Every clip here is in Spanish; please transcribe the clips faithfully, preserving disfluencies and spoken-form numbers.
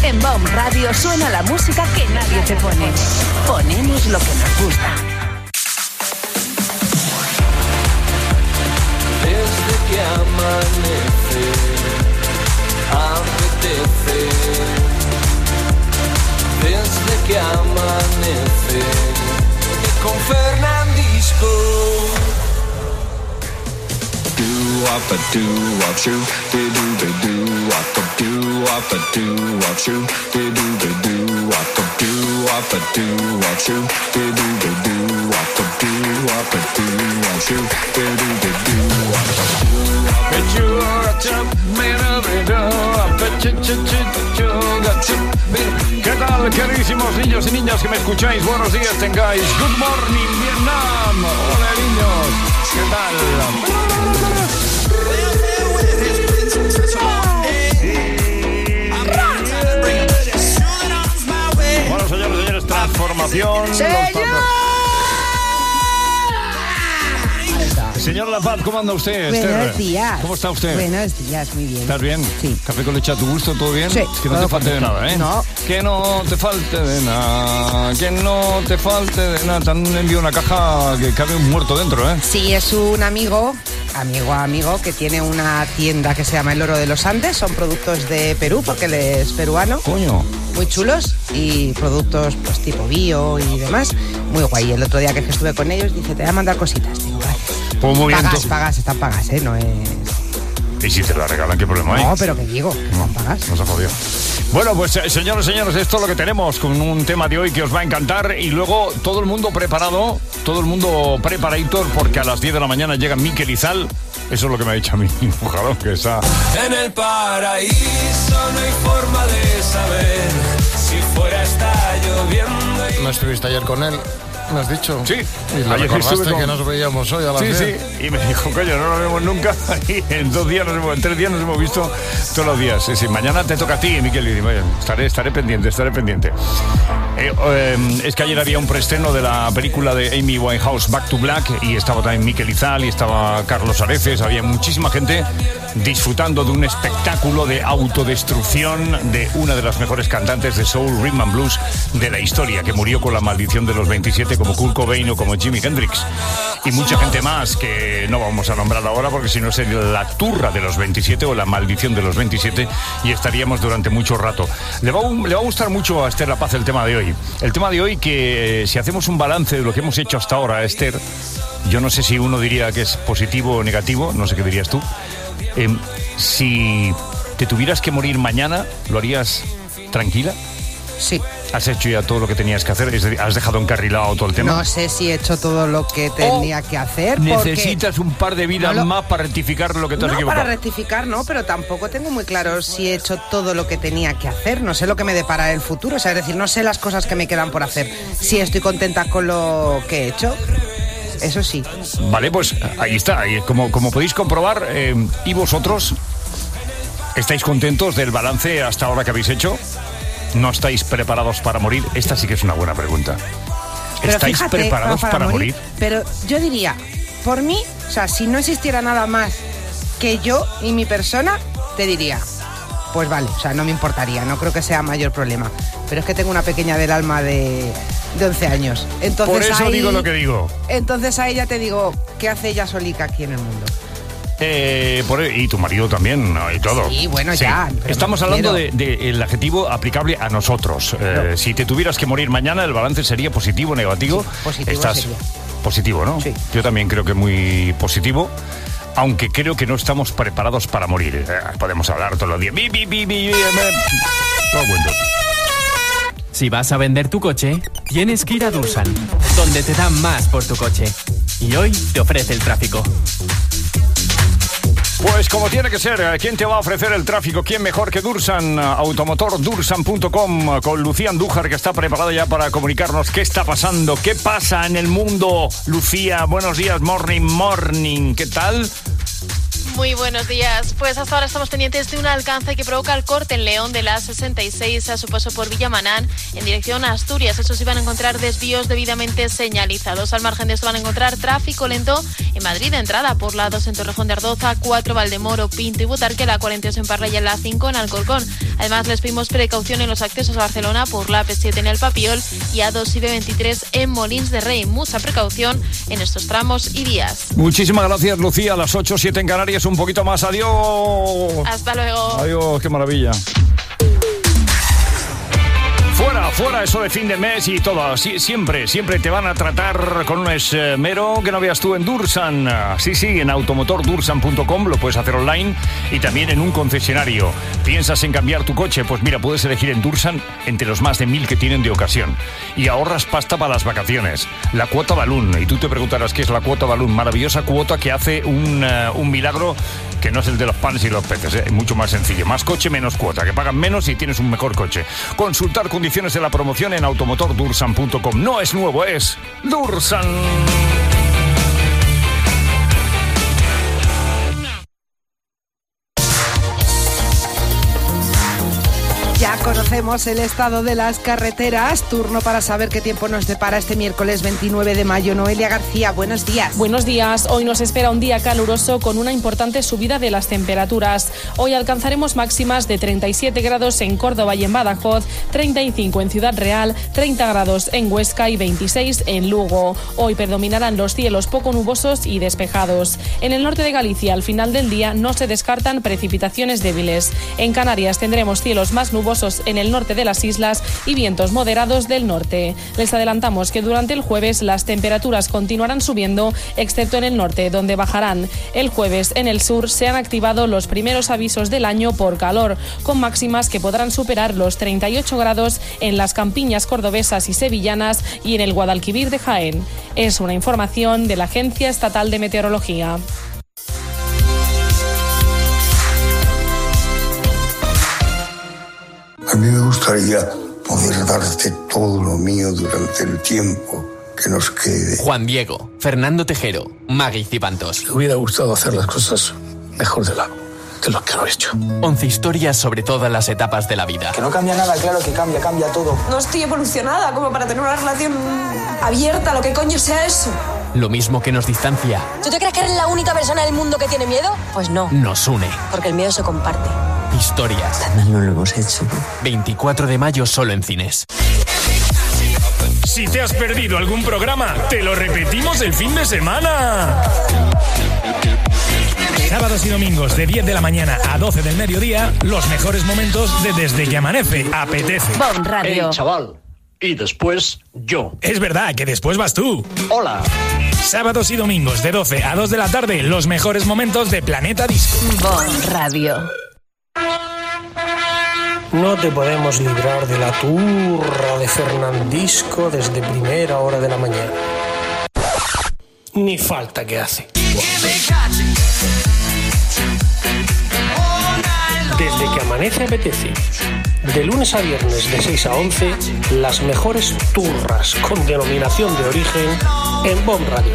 En B O M Radio suena la música que nadie te pone. Ponemos lo que nos gusta. Desde que amanece, apetece. Desde que amanece, con Fernandisco. Do up a do up shoe, do do do do up a do up a do up shoe, do do do do up a do up a do up shoe, do do do do up a do up a do up shoe, do do do do up a do up a do up shoe. ¿Qué tal, queridísimos niños y niñas que me escucháis? Buenos días tengáis. Good morning, Vietnam. Hola, niños. ¿Qué tal? Bueno, señores, señores, transformación. ¡Señor! Señor La Paz, ¿cómo anda usted? Buenos Esther? días. ¿Cómo está usted? Buenos días, muy bien. ¿Estás bien? Sí. ¿Café con leche a tu gusto? ¿Todo bien? Sí. Es que no te falte de nada, ¿eh? No. Que no te falte de nada. Que no te falte de nada. Te han enviado una caja que cabe un muerto dentro, ¿eh? Sí, es un amigo, amigo, amigo, que tiene una tienda que se llama El Oro de los Andes. Son productos de Perú, porque él es peruano. Coño. Muy chulos y productos pues tipo bio y demás. Muy guay. El otro día que estuve con ellos, dice, te voy a mandar cositas. Digo, vale. Pues muy bien. Pagas, pagas, están pagas, ¿eh? No es... ¿Y si te la regalan, qué problema hay? No, pero que digo, No, están pagas. nos ha jodido. Bueno, pues eh, señores, señores, esto es lo que tenemos con un tema de hoy que os va a encantar. Y luego todo el mundo preparado, todo el mundo preparadito, porque a las diez de la mañana llega Mikel Izal. Eso es lo que me ha dicho a mí, mujerón, que está... En el paraíso no hay forma de saber si fuera está lloviendo y... ¿No estuviste ayer con él? ¿Me has dicho? Sí. Y le Ayer recordaste estuve con- que nos veíamos hoy a las Sí, diez. sí, y me dijo, coño, no nos vemos nunca. Y en dos días, nos hemos, en tres días nos hemos visto todos los días. Sí, sí, mañana te toca a ti, Mikel. Y vaya, estaré, estaré pendiente, estaré pendiente. Eh, eh, es que ayer había un preestreno de la película de Amy Winehouse, Back to Black, y estaba también Mikel Izal, y estaba Carlos Areces, había muchísima gente disfrutando de un espectáculo de autodestrucción de una de las mejores cantantes de soul, rhythm and blues de la historia, que murió con la maldición de los veintisiete, como Kurt Cobain o como Jimi Hendrix. Y mucha gente más que no vamos a nombrar ahora, porque si no sería la turra de los veintisiete o la maldición de los veintisiete, y estaríamos durante mucho rato. Le va, a, le va a gustar mucho a Esther La Paz el tema de hoy. El tema de hoy que, eh, si hacemos un balance de lo que hemos hecho hasta ahora, Esther, yo no sé si uno diría que es positivo o negativo, no sé qué dirías tú. Eh, si te tuvieras que morir mañana, ¿lo harías tranquila? Sí. ¿Has hecho ya todo lo que tenías que hacer? Es decir, ¿has dejado encarrilado todo el tema? No sé si he hecho todo lo que tenía que hacer. porque- ¿Necesitas un par de vidas No lo- más para rectificar lo que te has No, equivocado? para rectificar no, pero tampoco tengo muy claro si he hecho todo lo que tenía que hacer. No sé lo que me depara el futuro, o sea, es decir, no sé las cosas que me quedan por hacer. Si estoy contenta con lo que he hecho, eso sí. Vale, pues ahí está. Ahí, como, como podéis comprobar, eh, ¿y vosotros estáis contentos del balance hasta ahora que habéis hecho? ¿No estáis preparados para morir? Esta sí que es una buena pregunta. Pero ¿Estáis fíjate, preparados para, morir? Pero yo diría, por mí, o sea, si no existiera nada más que yo y mi persona, te diría, pues vale, o sea, no me importaría, no creo que sea mayor problema. Pero es que tengo una pequeña del alma de, de once años. Entonces, Por eso ahí, digo lo que digo. Entonces ahí ya te digo, ¿qué hace ella solica aquí en el mundo? Eh, por, y tu marido también, ¿no? Y todo. Sí, bueno, ya, pero Estamos me hablando del refiero- de, el adjetivo aplicable a nosotros. Eh, si te tuvieras que morir mañana, ¿el balance sería positivo o negativo? Sí, positivo Estás sería. positivo, ¿no? Sí. Yo también creo que muy positivo. Aunque creo que no estamos preparados para morir. Eh, podemos hablar todos los días. Bi, bi, bi, bi, bi, me- Todo cuento. Si vas a vender tu coche, tienes que ir a Dursan, donde te dan más por tu coche. Y hoy te ofrece el tráfico. Pues como tiene que ser, ¿quién te va a ofrecer el tráfico? ¿Quién mejor que Dursan? Automotor Dursan punto com, con Lucía Andújar, que está preparada ya para comunicarnos qué está pasando, qué pasa en el mundo. Lucía, buenos días, morning, morning, ¿qué tal? Muy buenos días. Pues hasta ahora estamos pendientes de un alcance que provoca el corte en León de la sesenta y seis a su paso por Villamanán en dirección a Asturias. Eso sí, van a encontrar desvíos debidamente señalizados. Al margen de esto van a encontrar tráfico lento en Madrid, de entrada por la dos en Torrejón de Ardoza, cuatro Valdemoro, Pinto y Butarque, la cuarenta y dos en Parla y la cinco en Alcorcón. Además, les pedimos precaución en los accesos a Barcelona por la A P siete en El Papiol y A dos y B veintitrés en Molins de Rey. Mucha precaución en estos tramos y días. Muchísimas gracias, Lucía. A las ocho, siete en Canarias, un poquito más. Adiós. Hasta luego. Adiós, qué maravilla. Fuera, fuera eso de fin de mes y todo. Sí, siempre, siempre te van a tratar con un esmero que no veas tú en Dursan. Sí, sí, en automotor dursan punto com lo puedes hacer online y también en un concesionario. ¿Piensas en cambiar tu coche? Pues mira, puedes elegir en Dursan entre los más de mil que tienen de ocasión. Y ahorras pasta para las vacaciones. La cuota balloon. Y tú te preguntarás qué es la cuota balloon. Maravillosa cuota que hace un, uh, un milagro que no es el de los panes y los peces, ¿eh? Mucho más sencillo. Más coche, menos cuota. Que pagan menos y tienes un mejor coche. Consultar condiciones de la promoción en automotor dursan punto com. No es nuevo, es Dursan. Ya conocemos el estado de las carreteras. Turno para saber qué tiempo nos depara este miércoles veintinueve de mayo. Noelia García, buenos días. Buenos días. Hoy nos espera un día caluroso con una importante subida de las temperaturas. Hoy alcanzaremos máximas de treinta y siete grados en Córdoba y en Badajoz, treinta y cinco en Ciudad Real, treinta grados en Huesca y veintiséis en Lugo. Hoy predominarán los cielos poco nubosos y despejados. En el norte de Galicia, al final del día, no se descartan precipitaciones débiles. En Canarias tendremos cielos más nubosos en el norte de las islas y vientos moderados del norte. Les adelantamos que durante el jueves las temperaturas continuarán subiendo, excepto en el norte, donde bajarán. El jueves en el sur se han activado los primeros avisos del año por calor, con máximas que podrán superar los treinta y ocho grados en las campiñas cordobesas y sevillanas y en el Guadalquivir de Jaén. Es una información de la Agencia Estatal de Meteorología. A mí me gustaría poder darte todo lo mío durante el tiempo que nos quede. Juan Diego, Fernando Tejero, Magui Cibantos. Me hubiera gustado hacer las cosas mejor de, la, de lo que lo he hecho. once historias sobre todas las etapas de la vida. Que no cambia nada, claro que cambia, cambia todo. No estoy evolucionada como para tener una relación abierta, lo que coño sea eso. Lo mismo que nos distancia. ¿Tú te crees que eres la única persona del mundo que tiene miedo? Pues no. Nos une. Porque el miedo se comparte. Historias. También no lo hemos hecho. veinticuatro de mayo solo en cines. Si te has perdido algún programa, te lo repetimos el fin de semana. Sábados y domingos de diez de la mañana a doce del mediodía, los mejores momentos de Desde que Amanece. Apetece. Bon Radio. Hey, chaval. Y después yo. Es verdad que después vas tú. Hola. Sábados y domingos de doce a dos de la tarde, los mejores momentos de Planeta Disco. Bon Radio. No te podemos librar de la turra de Fernandisco desde primera hora de la mañana. Ni falta que hace. Desde que amanece apetece. De lunes a viernes de seis a once, las mejores turras con denominación de origen en Bon Radio.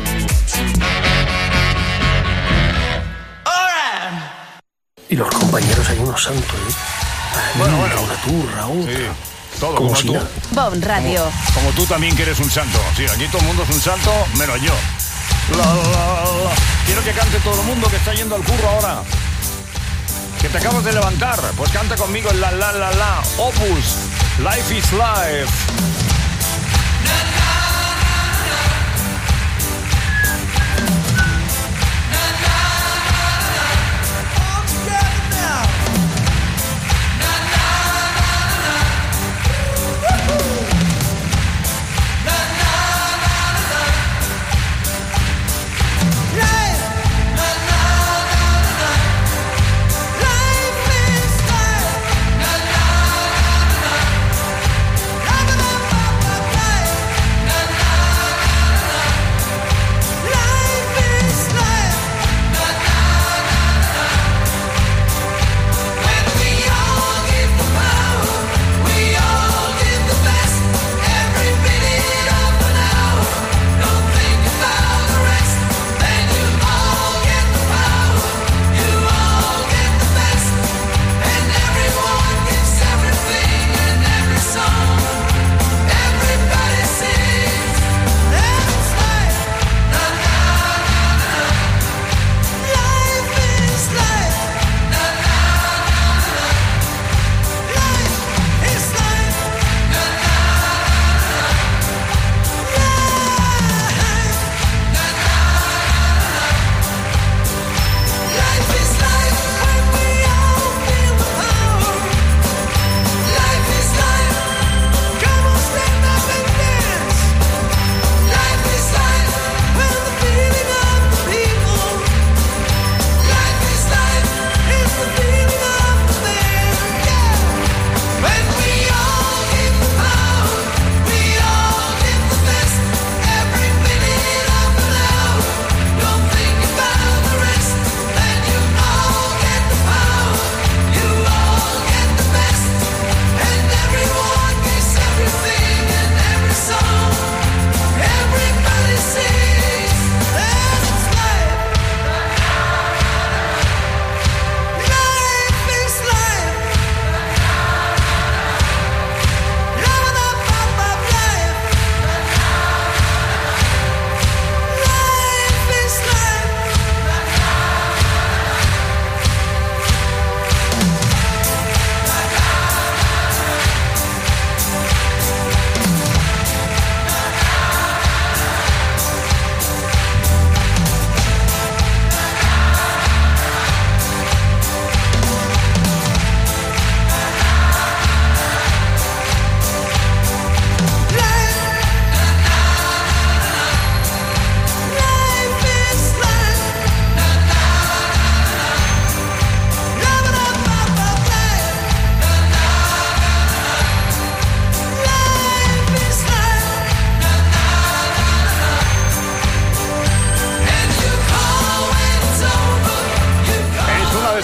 Y los compañeros hay unos santos, ¿eh? Bueno, bueno. Una turra, otra. Sí, todo como, como si tú. nada. Bon Radio. Como, como tú también que eres un santo. Sí, aquí todo el mundo es un santo, menos yo. La, la, la. Quiero que cante todo el mundo que está yendo al curro ahora. Que te acabas de levantar. Pues canta conmigo en la la la la. Opus. Life is life.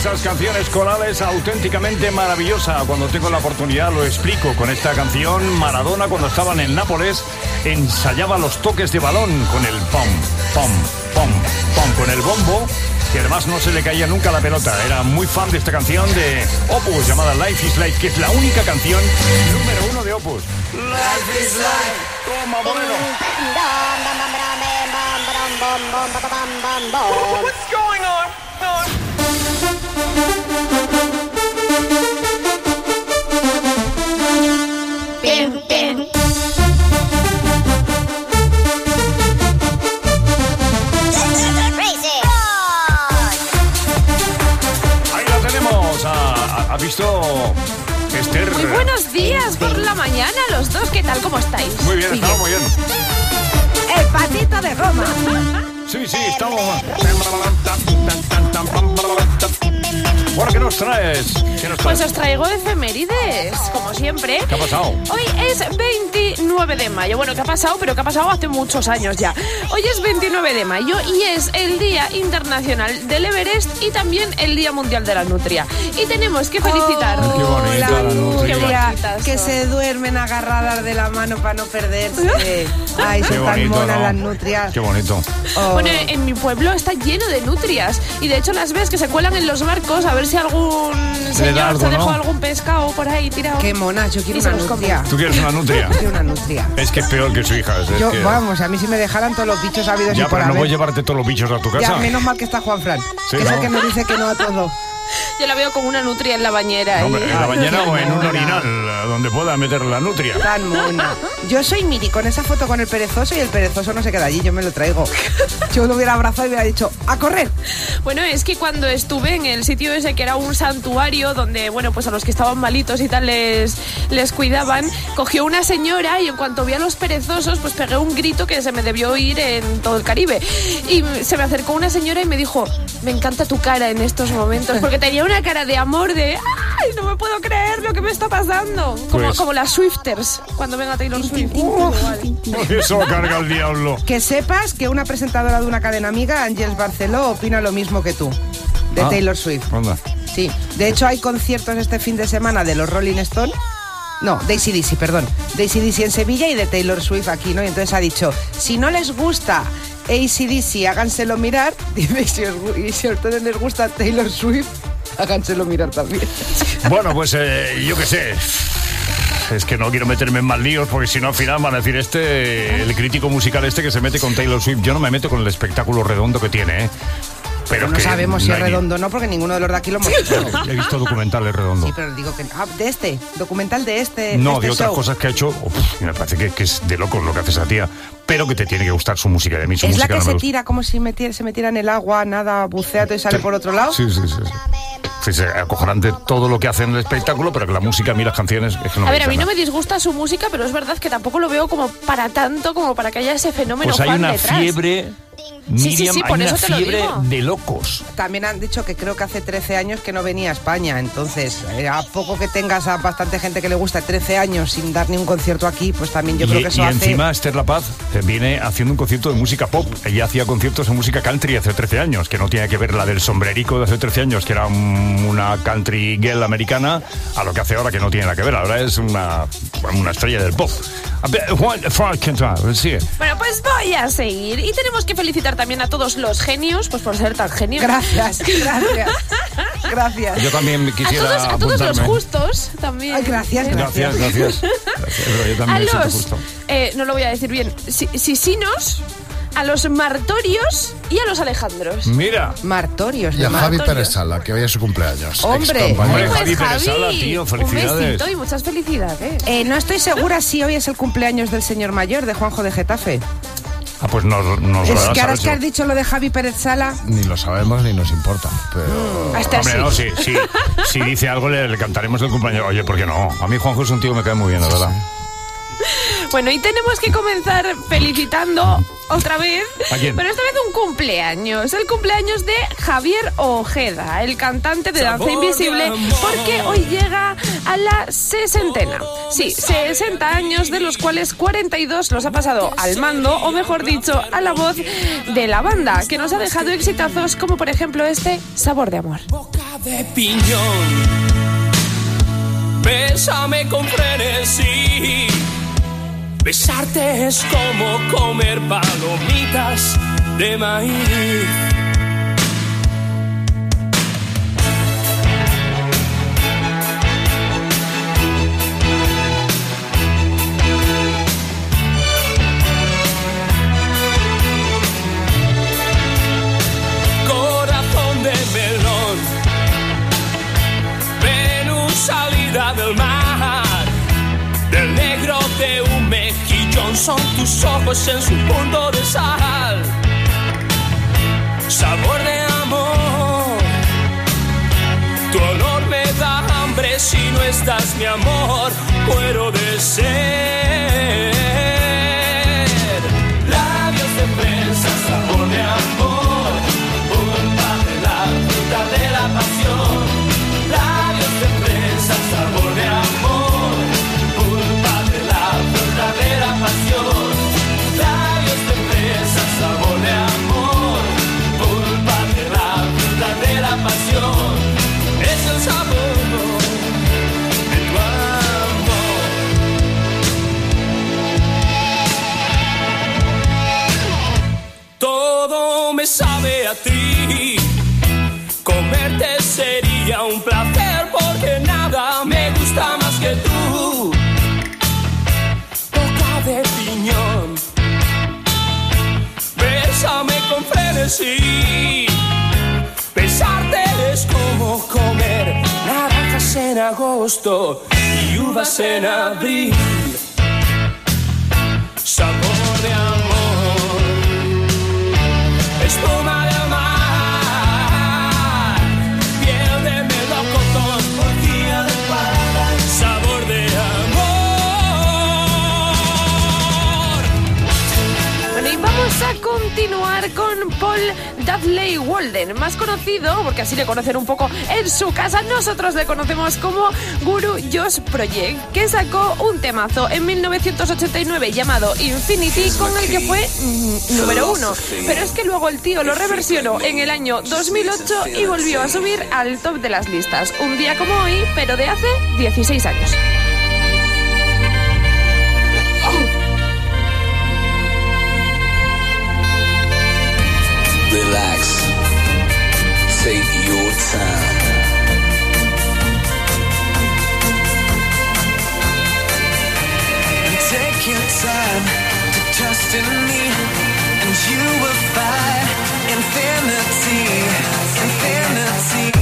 esas canciones corales auténticamente maravillosa. Cuando tengo la oportunidad lo explico. Con esta canción, Maradona, cuando estaban en Nápoles, ensayaba los toques de balón con el pom, pom, pom, pom, con el bombo, y además no se le caía nunca la pelota. Era muy fan de esta canción de Opus llamada Life is Life, que es la única canción número uno de Opus. Life is Life. Toma, Moreno. What's going on? Pim, pim. Ahí la tenemos. ¿Ha, ha visto Esther? Muy buenos días por la mañana los dos. ¿Qué tal? ¿Cómo estáis? Muy bien, estamos muy bien. El patito de Roma. Sí, sí, estamos. Bueno, ¿qué nos traes? ¿Qué nos traes? Pues os traigo efemérides, como siempre. ¿Qué ha pasado? Hoy es veintinueve de mayo. Bueno, ¿qué ha pasado? Pero ¿qué ha pasado hace muchos años ya? Hoy es veintinueve de mayo y es el Día Internacional del Everest y también el Día Mundial de la Nutria. Y tenemos que felicitar. Oh, qué bonita la nutria. Qué bonitas, que se duermen agarradas de la mano para no perderse. Ay, son tan bonito, monas ¿no? las nutrias. Qué bonito. Oh. Bueno, en mi pueblo está lleno de nutrias y de hecho las ves que se cuelan en los barcos a ver si algún señor algo, se dejó ¿no? algún pescado por ahí tirado. Qué monas, yo quiero Y se una los come. nutria. ¿Tú quieres una nutria? Yo quiero una nutria. Es que es peor que su hija. Es Yo, que... vamos, a mí si me dejaran todos los bichos habidos Ya, y por pero no haber. voy a llevarte todos los bichos a tu casa. Ya, menos mal que está Juan Fran, Sí, que es el ¿no? que me dice que no a todo. Yo la veo como una nutria en la bañera. No, y- hombre, en la bañera o en un mona. orinal donde pueda meter la nutria. Tan mona. Yo soy Miri con esa foto con el perezoso y el perezoso no se queda allí, yo me lo traigo. Yo lo hubiera abrazado y hubiera dicho, ¡a correr! Bueno, es que cuando estuve en el sitio ese que era un santuario donde, bueno, pues a los que estaban malitos y tal les, les cuidaban, cogió una señora y en cuanto vi a los perezosos, pues pegué un grito que se me debió oír en todo el Caribe. Y se me acercó una señora y me dijo, me encanta tu cara en estos momentos, porque tenía una cara de amor de, ¡ay, no me puedo creer lo que me está pasando! Como, Pues- como las Swifters, cuando venga Taylor Swift. Igual. Eso carga el diablo. Que sepas que una presentadora de una cadena amiga, Ángels Barceló, opina lo mismo que tú, de Ah, Taylor Swift. Anda. Sí, de hecho hay conciertos este fin de semana de los Rolling Stones. No, de A C D C, perdón. De A C D C en Sevilla y de Taylor Swift aquí, ¿no? Y entonces ha dicho, si no les gusta A C D C, háganselo mirar. Dice, si os, gu- y si a ustedes les gusta Taylor Swift, háganselo mirar también. Bueno, pues eh, yo qué sé. Es que no quiero meterme en más líos porque si no al final van a decir este, el crítico musical este que se mete con Taylor Swift. Yo no me meto con el espectáculo redondo que tiene, ¿eh? Pero no que sabemos si no es hay ni- redondo o no, porque ninguno de los de aquí lo hemos visto. He visto documentales redondos. Sí, pero digo que... Ah, de este, documental de este No, este de otras show. cosas que ha hecho, uf, me parece que, que es de locos lo que hace esa tía. Pero que te tiene que gustar su música. De mí su Es la música que no me se gusta. tira como si metiera, se metiera en el agua, nada, bucea todo y sale por otro lado. Sí, sí, sí. sí. Sí, sí, acojonante todo lo que hace en el espectáculo, pero que la música, a mí las canciones, es que no A me ver, a mí gusta no me nada. disgusta su música, pero es verdad que tampoco lo veo como para tanto, como para que haya ese fenómeno Pues hay fan una detrás. fiebre, Sí, Miriam, sí, sí, por hay una eso te lo fiebre digo. de locos. También han dicho que creo que hace trece años que no venía a España, entonces eh, a poco que tengas a bastante gente que le gusta trece años sin dar ni un concierto aquí, pues también yo y creo que eso y hace... encima Esther La Paz eh, viene haciendo un concierto de música pop. Ella hacía conciertos de música country hace trece años, que no tiene que ver la del sombrerico de hace trece años, que era un- una country girl americana, a lo que hace ahora, que no tiene nada que ver. Ahora es una, una estrella del pop. A ver, Juan, Juan, ¿qué tal? Sí. Bueno, pues voy a seguir. Y tenemos que felicitar también a todos los genios, pues por ser tan genios. Gracias, gracias, gracias. Yo también A quisiera todos, a todos los apuntarme. justos también. Ay, gracias, Gracias, gracias. Gracias, pero yo A también me siento los, justo. eh, no lo voy a decir bien, si- sisinos, a los martorios y a los alejandros. Mira. Martorios. Y a de Javi Martorios. Pérez Sala, que hoy es su cumpleaños. Hombre. excompañero. Hombre, Pues, Javi Pérez Sala, tío, un felicidades. besito y muchas felicidades. Eh, no estoy segura si hoy es el cumpleaños del señor mayor, de Juanjo de Getafe. Ah, pues nos, nos lo Es darás que ahora a es que ver has si- dicho lo de Javi Pérez Sala. Ni lo sabemos ni nos importa. Pero... Hasta Hombre, no, sí, sí. Si dice algo, le, le cantaremos el cumpleaños. Oye, ¿por qué no? A mí Juanjo es un tío que me cae muy bien, la verdad. Bueno, y tenemos que comenzar felicitando otra vez, ¿A quién? pero esta vez un cumpleaños, el cumpleaños de Javier Ojeda, el cantante de Danza Invisible, porque hoy llega a la sesentena. Sí, sesenta años, de los cuales cuarenta y dos los ha pasado al mando, o mejor dicho, a la voz de la banda, que nos ha dejado exitazos como por ejemplo este Sabor de Amor. Boca de piñón, bésame con frenesí. Besarte es como comer palomitas de maíz. Corazón de melón, Venus salida del mar, del negro de un mejillón son tus ojos en su punto de sal. Sabor de amor, tu olor me da hambre si no estás, mi amor, muero de sed. Labios de fresa, sabor de amor, pulpa de la fruta de la pasión. Labios de fresa, sabor de amor, de la pasión, labios de fresa, sabor de amor, pulpa de la fruta de la pasión, es el sabor de tu amor. Todo me sabe a ti, comerte sería un placer porque nada me gusta más que tú. De piñón, bésame con frenesí. Besarte es como comer naranjas en agosto y uvas en abril. Sabor de amor, espuma del mar, piel de melocotón, orgía de parada, sabor de amor. Y vamos a continuar con Paul Dudley Walden, más conocido, porque así le conocen un poco en su casa, nosotros le conocemos como Guru Josh Project, que sacó un temazo en mil novecientos ochenta y nueve llamado Infinity, con el que fue mm, número uno. Pero es que luego el tío lo reversionó en el año dos mil ocho y volvió a subir al top de las listas. Un día como hoy, pero de hace dieciséis años. Relax, take your time. And take your time to trust in me, and you will find infinity, infinity.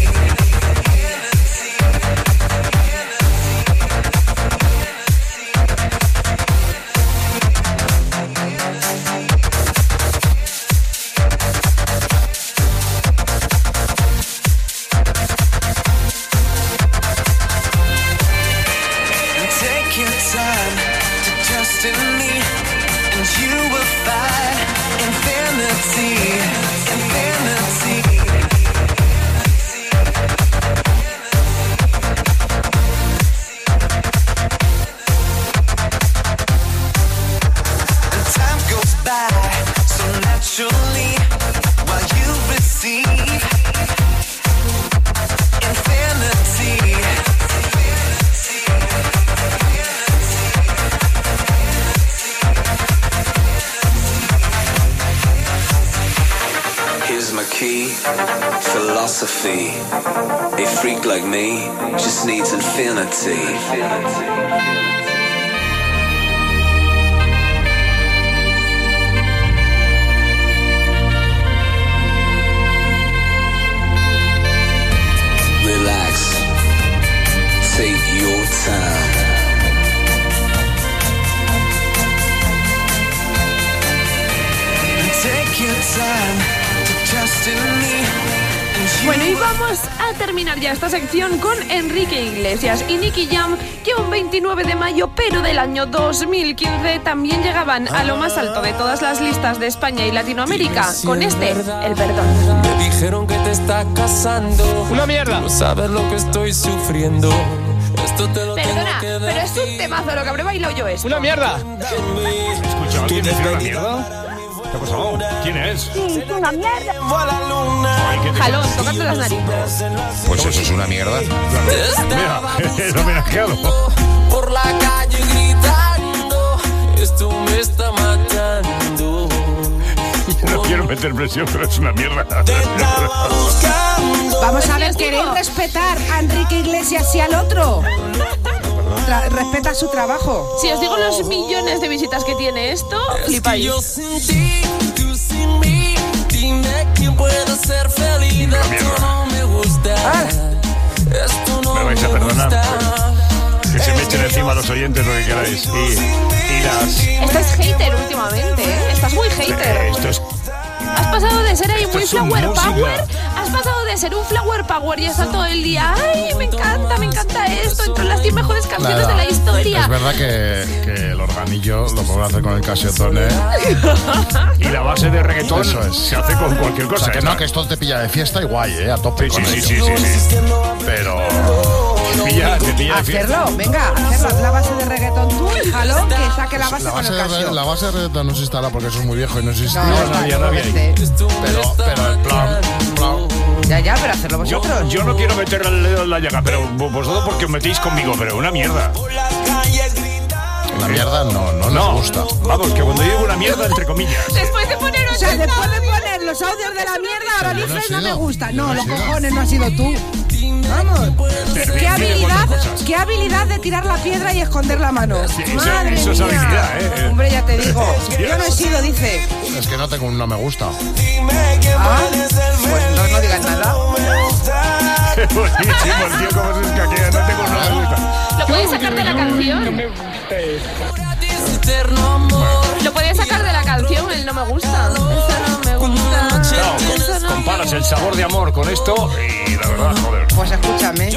Philosophy. A freak like me just needs infinity. Relax. Take your time. Take your time to trust in me. Bueno, y vamos a terminar ya esta sección con Enrique Iglesias y Nicky Jam, que un veintinueve de mayo, pero del año dos mil quince, también llegaban a lo más alto de todas las listas de España y Latinoamérica con este, El Perdón. Me dijeron que te está casando. Una mierda. No sabes lo que estoy sufriendo. Esto te lo Perdona, tengo que pero es un temazo lo que habré bailado yo esto. Una mierda. ¿Escuchaba quién decía una mierda? ¿Qué ha pasado? ¿Quién es? Sí, es una mierda. Jalón, tocando las narices. Pues eso es una mierda. Mira, el homenajeado. Por la calle gritando, esto me está matando. Yo no quiero meter presión, pero es una mierda. Vamos a ver, ¿queréis respetar a Enrique Iglesias y al otro? Tra- respeta su trabajo. Si os digo los millones de visitas que tiene esto, flipáis. Yo sin ti, tú sin mí, dime quién puede ser feliz. Esto no me gusta. Esto no Me vais a perdonar. Que se me echen encima a los oyentes lo que queráis. Y, y las... Estás hater últimamente, ¿eh? Estás muy hater. Esto es... Has pasado de ser ahí Esto muy es un flower música. power, has pasado de ser un flower power y estar todo el día, ay, me encanta, me encanta esto, entre las diez mejores canciones Nada. de la historia. Es verdad que, que el organillo lo puedo hacer con el Casiotone. Y la base de reggaetón Eso es. se hace con cualquier cosa. O sea, que ¿eh? no, que esto te pilla de fiesta y guay, ¿eh? A tope Sí, con sí, ello. sí, sí, sí, sí. Pero... Te pilla, te pilla de fiesta. Hacerlo, venga, hacerlo. Haz la base de reggaetón tú y Jalón que saque la base La con base, el de, Casio. la base de reggaetón no se instala porque eso es muy viejo y no existía. No, No, está, había, no había. totalmente. Pero, pero el plan, plan... Ya, ya, pero hacerlo Yo, vosotros. yo no quiero meter el dedo en la llaga, pero vosotros porque os metéis conmigo, pero una mierda. La mierda no, no, No, nos gusta. vamos, que cuando digo una mierda, entre comillas. Después de poner O sea, después de poner los audios de la mierda, ahora Yo no he dices no me sido. gusta. Yo No, no he los sido. cojones, no ha sido tú. Vamos. Qué habilidad, qué habilidad de tirar la piedra y esconder la mano. Sí, eso- Madre eso es mía. habilidad, ¿eh? Hombre, ya te digo. Yo no he sido, dice. Es que no tengo un no me gusta. Ah, pues no, no digas nada. Buenísimo, el tío como se escaquea, no tengo nada de gusta. ¿Lo puedes sacar de la canción? ¿Lo puedes sacar de la canción? El no me gusta. Eso no me gusta. Claro, Eso com- no comparas el sabor de amor con esto y la verdad, joder. Pues escúchame.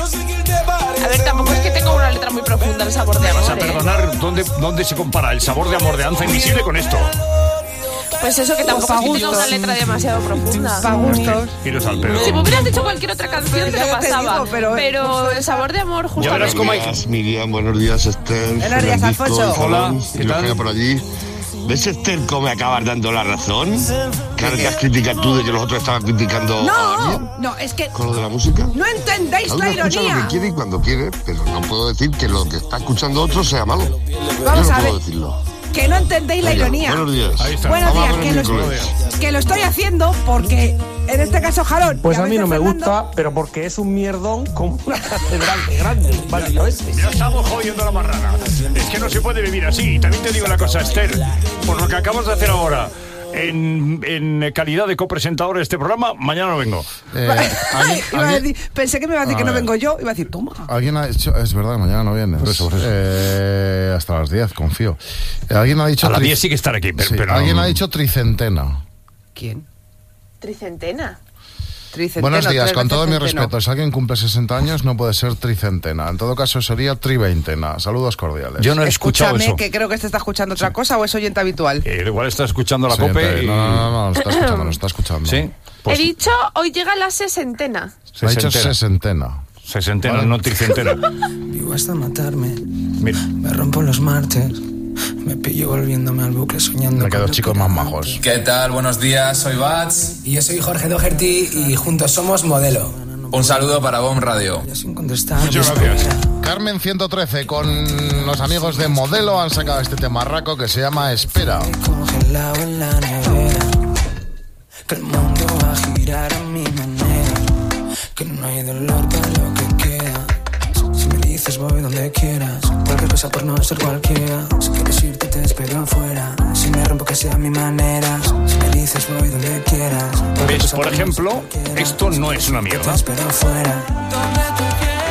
A ver, tampoco es que tenga una letra muy profunda el sabor de amor, Vas a ¿eh? perdonar, ¿dónde, ¿dónde se compara el sabor de amor de Danza Invisible con esto? Pues eso, que tampoco Pa' es que tenga gustos. una letra demasiado profunda. Pa' gustos. Iros al pedo. Si me hubieras dicho cualquier otra canción te Ya lo te pasaba. digo, pero- pero el sabor de amor Ya verás justamente. cómo hay... Buenos días, Miriam, buenos días, Esther. Buenos días, Fernandisco, Alfonso. Jalón, Hola, y ¿qué la tal? gente por allí. ¿Ves, Esther, cómo me acabas dando la razón? Claro que has criticado tú de que los otros estaban criticando a alguien No, no, es que con lo de la música. no entendéis Cada la uno escucha lo ironía. que quiere y cuando quiere, pero no puedo decir que lo que está escuchando otro sea malo. Vamos Yo no a puedo ver. decirlo. Que no entendéis la Venga, ironía. buenos días. Ahí está. Buenos Vamos a días, ver que el lo, miércoles. que lo estoy haciendo porque en este caso Jalón. Pues y a mí no me veces Fernando, gusta, pero porque es un mierdón como una catedral de grande, básicamente. Ya estamos jodiendo la marrana. Es que no se puede vivir así. Y también te digo una cosa, Esther, por lo que acabas de hacer ahora, en, en calidad de copresentador de este programa, mañana no vengo. Eh, ¿alguien, Iba a alguien- decir- pensé que me iba a decir A que no ver. vengo yo. Iba a decir, toma. alguien ha dicho... Es verdad, mañana no vienes. Por eso, por eso. Eh, hasta las diez, confío. Eh, alguien ha dicho... A las tri- diez sí que estar aquí, pero... Sí, pero alguien ha dicho tricentena. ¿Quién? Tricentena. Tricenteno, Buenos días, tres con todo mi veces centeno. respeto. Si alguien cumple sesenta años, no puede ser tricentena. En todo caso, sería triveintena. Saludos cordiales. Yo no he escuchado Escúchame, eso. que creo que este está escuchando otra cosa o es oyente habitual. Eh, igual está escuchando la Sí, COPE y... No, no, no, no, lo está escuchando, lo está escuchando. ¿Sí? Pues He dicho, hoy llega la sesentena. Ha dicho sesentena. sesentena. Sesentena, Vale. no tricentena. Vivo hasta matarme. Mira. Me rompo los martes. Me pillo volviéndome al bucle soñando. Me quedo con chicos más majos. ¿Qué tal? Buenos días, soy Bats. Y yo soy Jorge Doherty y juntos somos Modelo. Un saludo para Bomb Radio. Sin contestar. Muchas gracias. Carmen ciento trece con los amigos de Modelo han sacado este temarraco que se llama Espera. Congelado en la nevera. Que el mundo va a girar a mi manera. Que no hay dolor para lo que queda. Si me dices voy donde quieras. Cualquier cosa por no ser cualquiera. Si quieres irte te espero afuera. Si me rompo que sea a mi manera. Si me dices voy donde quieras. Cualquier ¿Ves? cosa Por no ejemplo, ser cualquiera. esto no es una Te mierda. espero afuera. Donde tú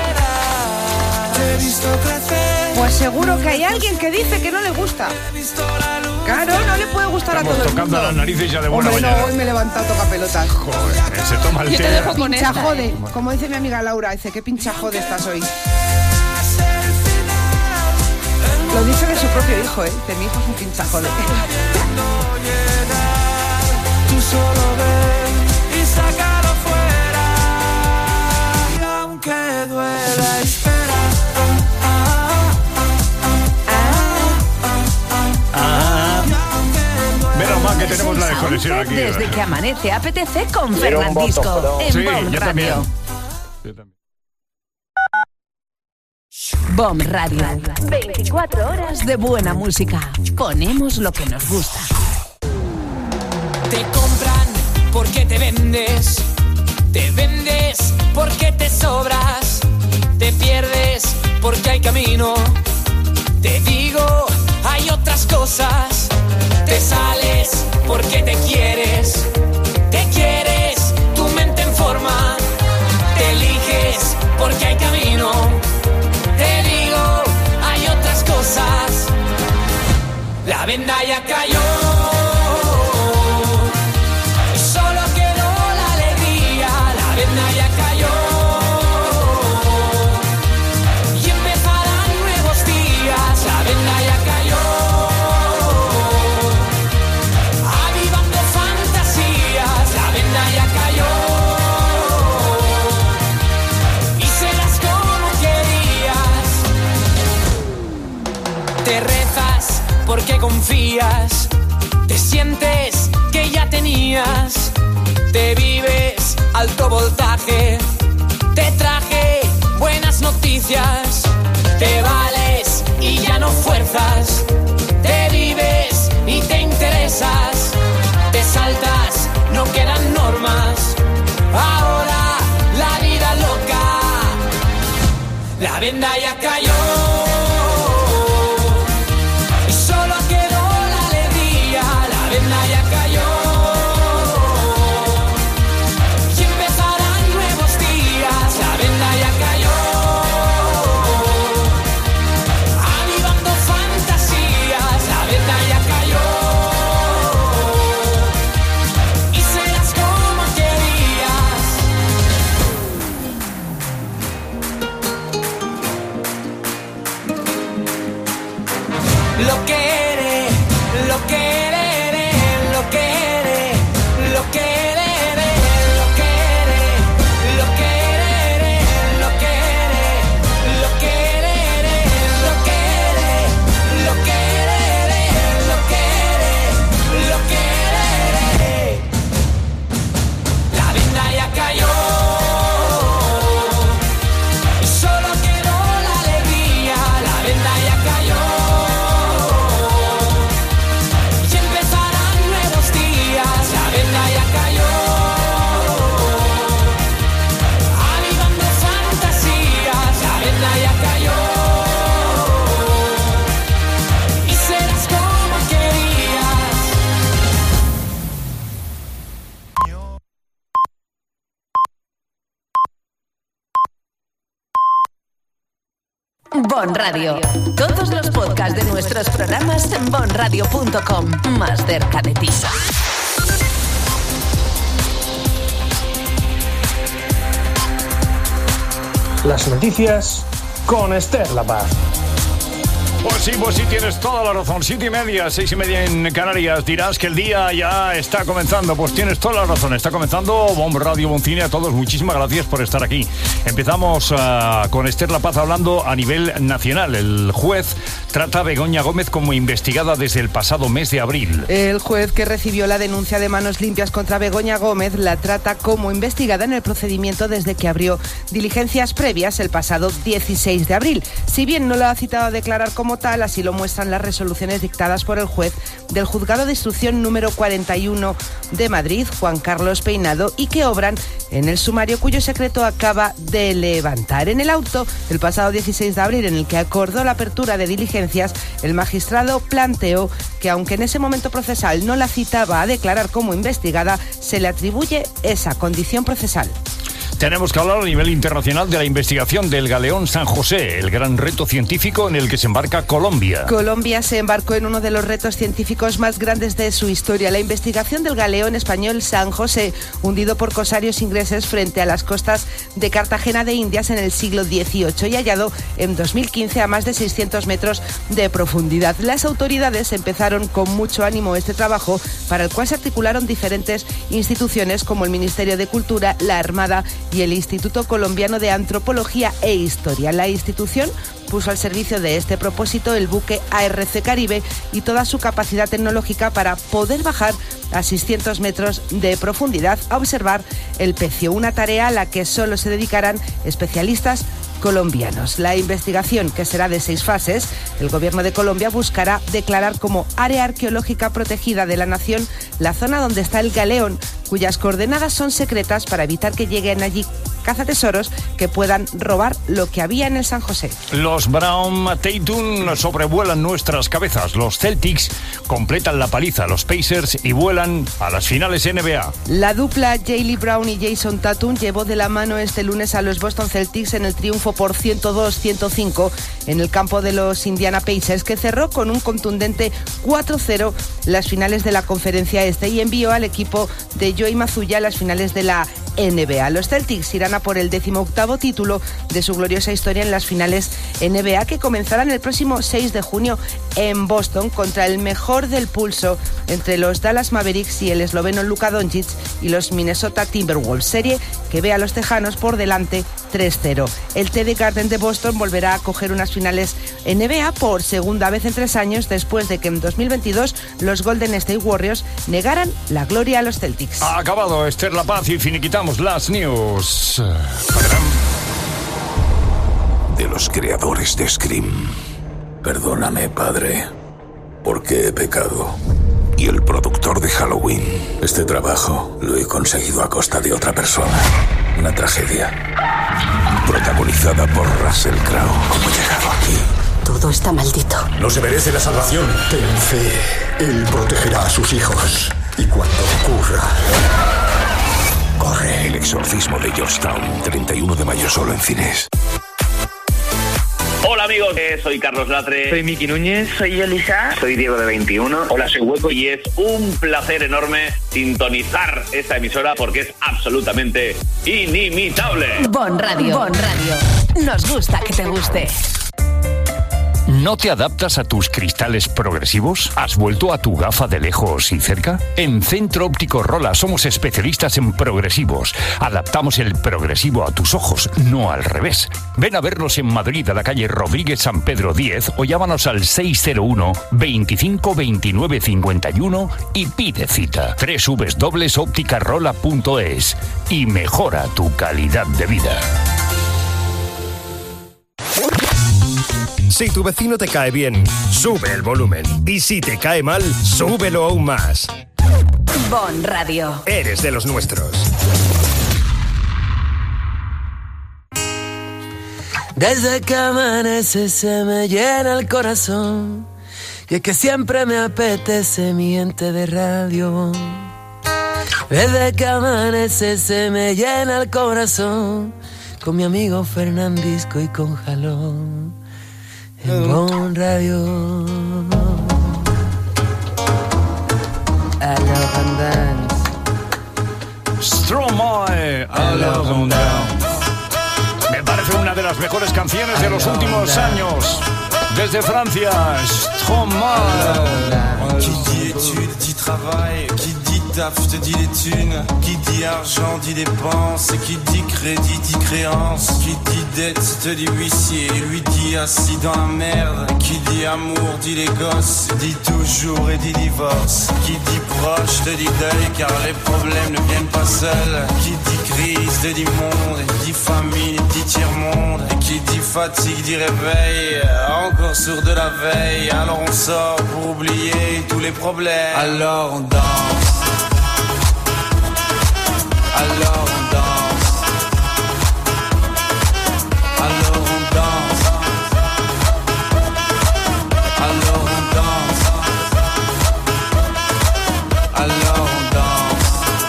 quieras. Te he visto crecer. Pues seguro que hay alguien que dice que no le gusta. Claro, no le puede gustar Estamos a todo el tocando mundo. las narices ya de buena Hombre, no, mañana. hoy me he levantado toca pelotas. Joder, se toma el Yo te té. dejo con Pincha esta. jode, ¿eh? como dice mi amiga Laura, dice, ¿qué pincha jode estás hoy? Lo dice de su propio hijo, ¿eh? De mi hijo es un pincha jode. Tú solo ven y sácalo fuera. Y aunque duela, espera. Ah, menos mal que tenemos la seis a desconexión once, aquí. desde que amanece apetece con Quiero un Fernandisco voto, en sí, Bomb yo Radio. también. Yo también. Bomb Radio. veinticuatro horas de buena música. Ponemos lo que nos gusta. Te compran porque te vendes, te vendes porque te sobras, te pierdes porque hay camino, te digo, hay otras cosas, te sales porque te quieres, te quieres, tu mente en forma, te eliges porque hay camino, te digo, hay otras cosas, la venda ya cayó. Porque confías, te sientes que ya tenías, te vives alto voltaje, te traje buenas noticias, te vales y ya no fuerzas, te vives y te interesas, te saltas, no quedan normas, ahora la vida loca, la venda ya cayó. Lo que eres, lo que eres, lo que eres, lo que eres, lo que eres, lo que eres, lo que eres, lo que eres, lo que eres, lo que eres, lo que eres, lo que eres. La venda ya cayó. Y solo quedó la alegría, la venda ya cayó. Bon Radio. Todos los podcasts de nuestros programas en bon radio punto com. Más cerca de ti. Las noticias con Esther La Paz. Pues sí, pues sí, tienes toda la razón. Siete y media, seis y media en Canarias. Dirás que el día ya está comenzando. Pues tienes toda la razón. Está comenzando Bomb Radio, Bon Cine. A todos, muchísimas gracias por estar aquí. Empezamos uh, con Esther La Paz hablando a nivel nacional. El juez trata a Begoña Gómez como investigada desde el pasado mes de abril. El juez que recibió la denuncia de Manos Limpias contra Begoña Gómez la trata como investigada en el procedimiento desde que abrió diligencias previas el pasado dieciséis de abril. Si bien no la ha citado a declarar como tal, así lo muestran las resoluciones dictadas por el juez del Juzgado de Instrucción número cuarenta y uno de Madrid, Juan Carlos Peinado, y que obran en el sumario cuyo secreto acaba de levantar. En el auto, el pasado dieciséis de abril, en el que acordó la apertura de diligencias, el magistrado planteó que, aunque en ese momento procesal no la citaba a declarar como investigada, se le atribuye esa condición procesal. Tenemos que hablar a nivel internacional de la investigación del galeón San José, el gran reto científico en el que se embarca Colombia. Colombia se embarcó en uno de los retos científicos más grandes de su historia, la investigación del galeón español San José, hundido por corsarios ingleses frente a las costas de Cartagena de Indias en el siglo dieciocho y hallado en dos mil quince a más de seiscientos metros de profundidad. Las autoridades empezaron con mucho ánimo este trabajo, para el cual se articularon diferentes instituciones como el Ministerio de Cultura, la Armada y el Instituto Colombiano de Antropología e Historia. La institución puso al servicio de este propósito el buque A R C Caribe y toda su capacidad tecnológica para poder bajar a seiscientos metros de profundidad a observar el pecio, una tarea a la que solo se dedicarán especialistas colombianos. La investigación, que será de seis fases, el Gobierno de Colombia buscará declarar como área arqueológica protegida de la nación la zona donde está el galeón, cuyas coordenadas son secretas para evitar que lleguen allí cazatesoros que puedan robar lo que había en el San José. Los Brown Tatum sobrevuelan nuestras cabezas. Los Celtics completan la paliza a los Pacers y vuelan a las finales N B A. La dupla Jaylen Brown y Jason Tatum llevó de la mano este lunes a los Boston Celtics en el triunfo por ciento dos a ciento cinco en el campo de los Indiana Pacers, que cerró con un contundente cuatro cero las finales de la Conferencia Este y envió al equipo de Joey Mazzulla a las finales de la N B A. Los Celtics irán a por el decimoctavo título de su gloriosa historia en las finales N B A, que comenzarán el próximo seis de junio en Boston contra el mejor del pulso entre los Dallas Mavericks y el esloveno Luka Doncic y los Minnesota Timberwolves, serie que ve a los tejanos por delante tres cero. El T D Garden de Boston volverá a acoger unas finales N B A por segunda vez en tres años, después de que en dos mil veintidós los Golden State Warriors negaran la gloria a los Celtics. Ha acabado Esther La Paz y finiquitamos las news. De los creadores de Scream. Perdóname, padre, porque he pecado. Y el productor de Halloween. Este trabajo lo he conseguido a costa de otra persona. Una tragedia. Protagonizada por Russell Crowe. ¿Cómo he llegado aquí? Todo está maldito. No se merece la salvación. Ten fe. Él protegerá a sus hijos. Y cuando ocurra... corre. El exorcismo de Georgetown. treinta y uno de mayo solo en cines. Hola amigos, eh, soy Carlos Latre. Soy Miki Núñez. Soy Elisa. Soy Diego de veintiuno. Hola, soy Hueco y es un placer enorme sintonizar esta emisora porque es absolutamente inimitable. Bon Radio. Bon Radio. Nos gusta que te guste. ¿No te adaptas a tus cristales progresivos? ¿Has vuelto a tu gafa de lejos y cerca? En Centro Óptico Rola somos especialistas en progresivos. Adaptamos el progresivo a tus ojos, no al revés. Ven a vernos en Madrid, a la calle Rodríguez San Pedro diez, o llámanos al seis cero uno, veinticinco, veintinueve, cincuenta y uno y pide cita. doble u doble u doble u punto óptica rola punto es y mejora tu calidad de vida. Si tu vecino te cae bien, sube el volumen. Y si te cae mal, súbelo aún más. Bon Radio. Eres de los nuestros. Desde que amanece se me llena el corazón, y es que siempre me apetece mi ente de radio. Desde que amanece se me llena el corazón, con mi amigo Fernandisco y con Jalón. En Bon Radio. I love and dance. Stromae, I love and dance. Me parece una de las mejores canciones de los últimos años. Desde Francia, Stromae. Qui dit études, dit travail. Qui dit taf, te dit les thunes. Qui dit argent, dit dépenses. Qui dit crédit, dit créance. Qui dit dette, te dit huissier. Lui dit assis dans la merde. Qui dit amour, dit les gosses. Dit toujours et dit divorce. Qui dit proche, te dit deuil, car les problèmes ne viennent pas seuls. Qui dit crise, te dit monde. Qui dit famine, dit tiers-monde. Et qui dit fatigue, dit réveil. Encore sourd de la veille. Alors on sort pour oublier tous les problèmes. Alors on danse. Alors on danse. Alors on danse. Alors on danse. Alors on danse.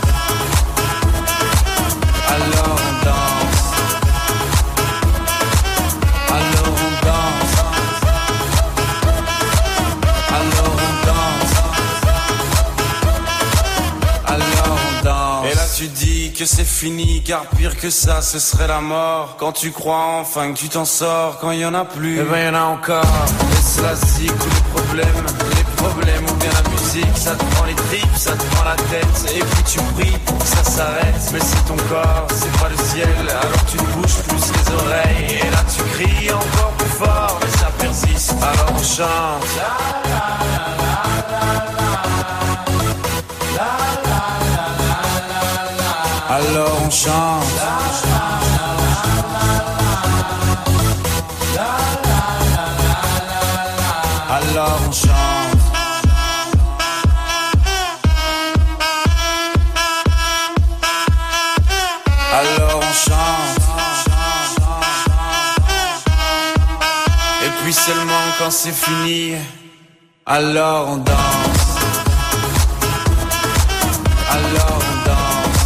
Alors on danse. Alors on danse. Alors on danse. Alors on danse. Et là tu dis que c'est fini, car pire que ça, ce serait la mort. Quand tu crois enfin que tu t'en sors, quand il y en a plus, eh ben y en a encore. Et cela c'est tous les problèmes, les problèmes ou bien la musique, ça te prend les tripes, ça te prend la tête, et puis tu pries pour que ça s'arrête. Mais si ton corps, c'est pas le ciel, alors tu te bouges plus les oreilles, et là tu cries encore plus fort, mais ça persiste, alors on chante. Alors on chante. Alors on chante. Alors on chante. Et puis seulement quand c'est fini, alors on danse. Alors on danse.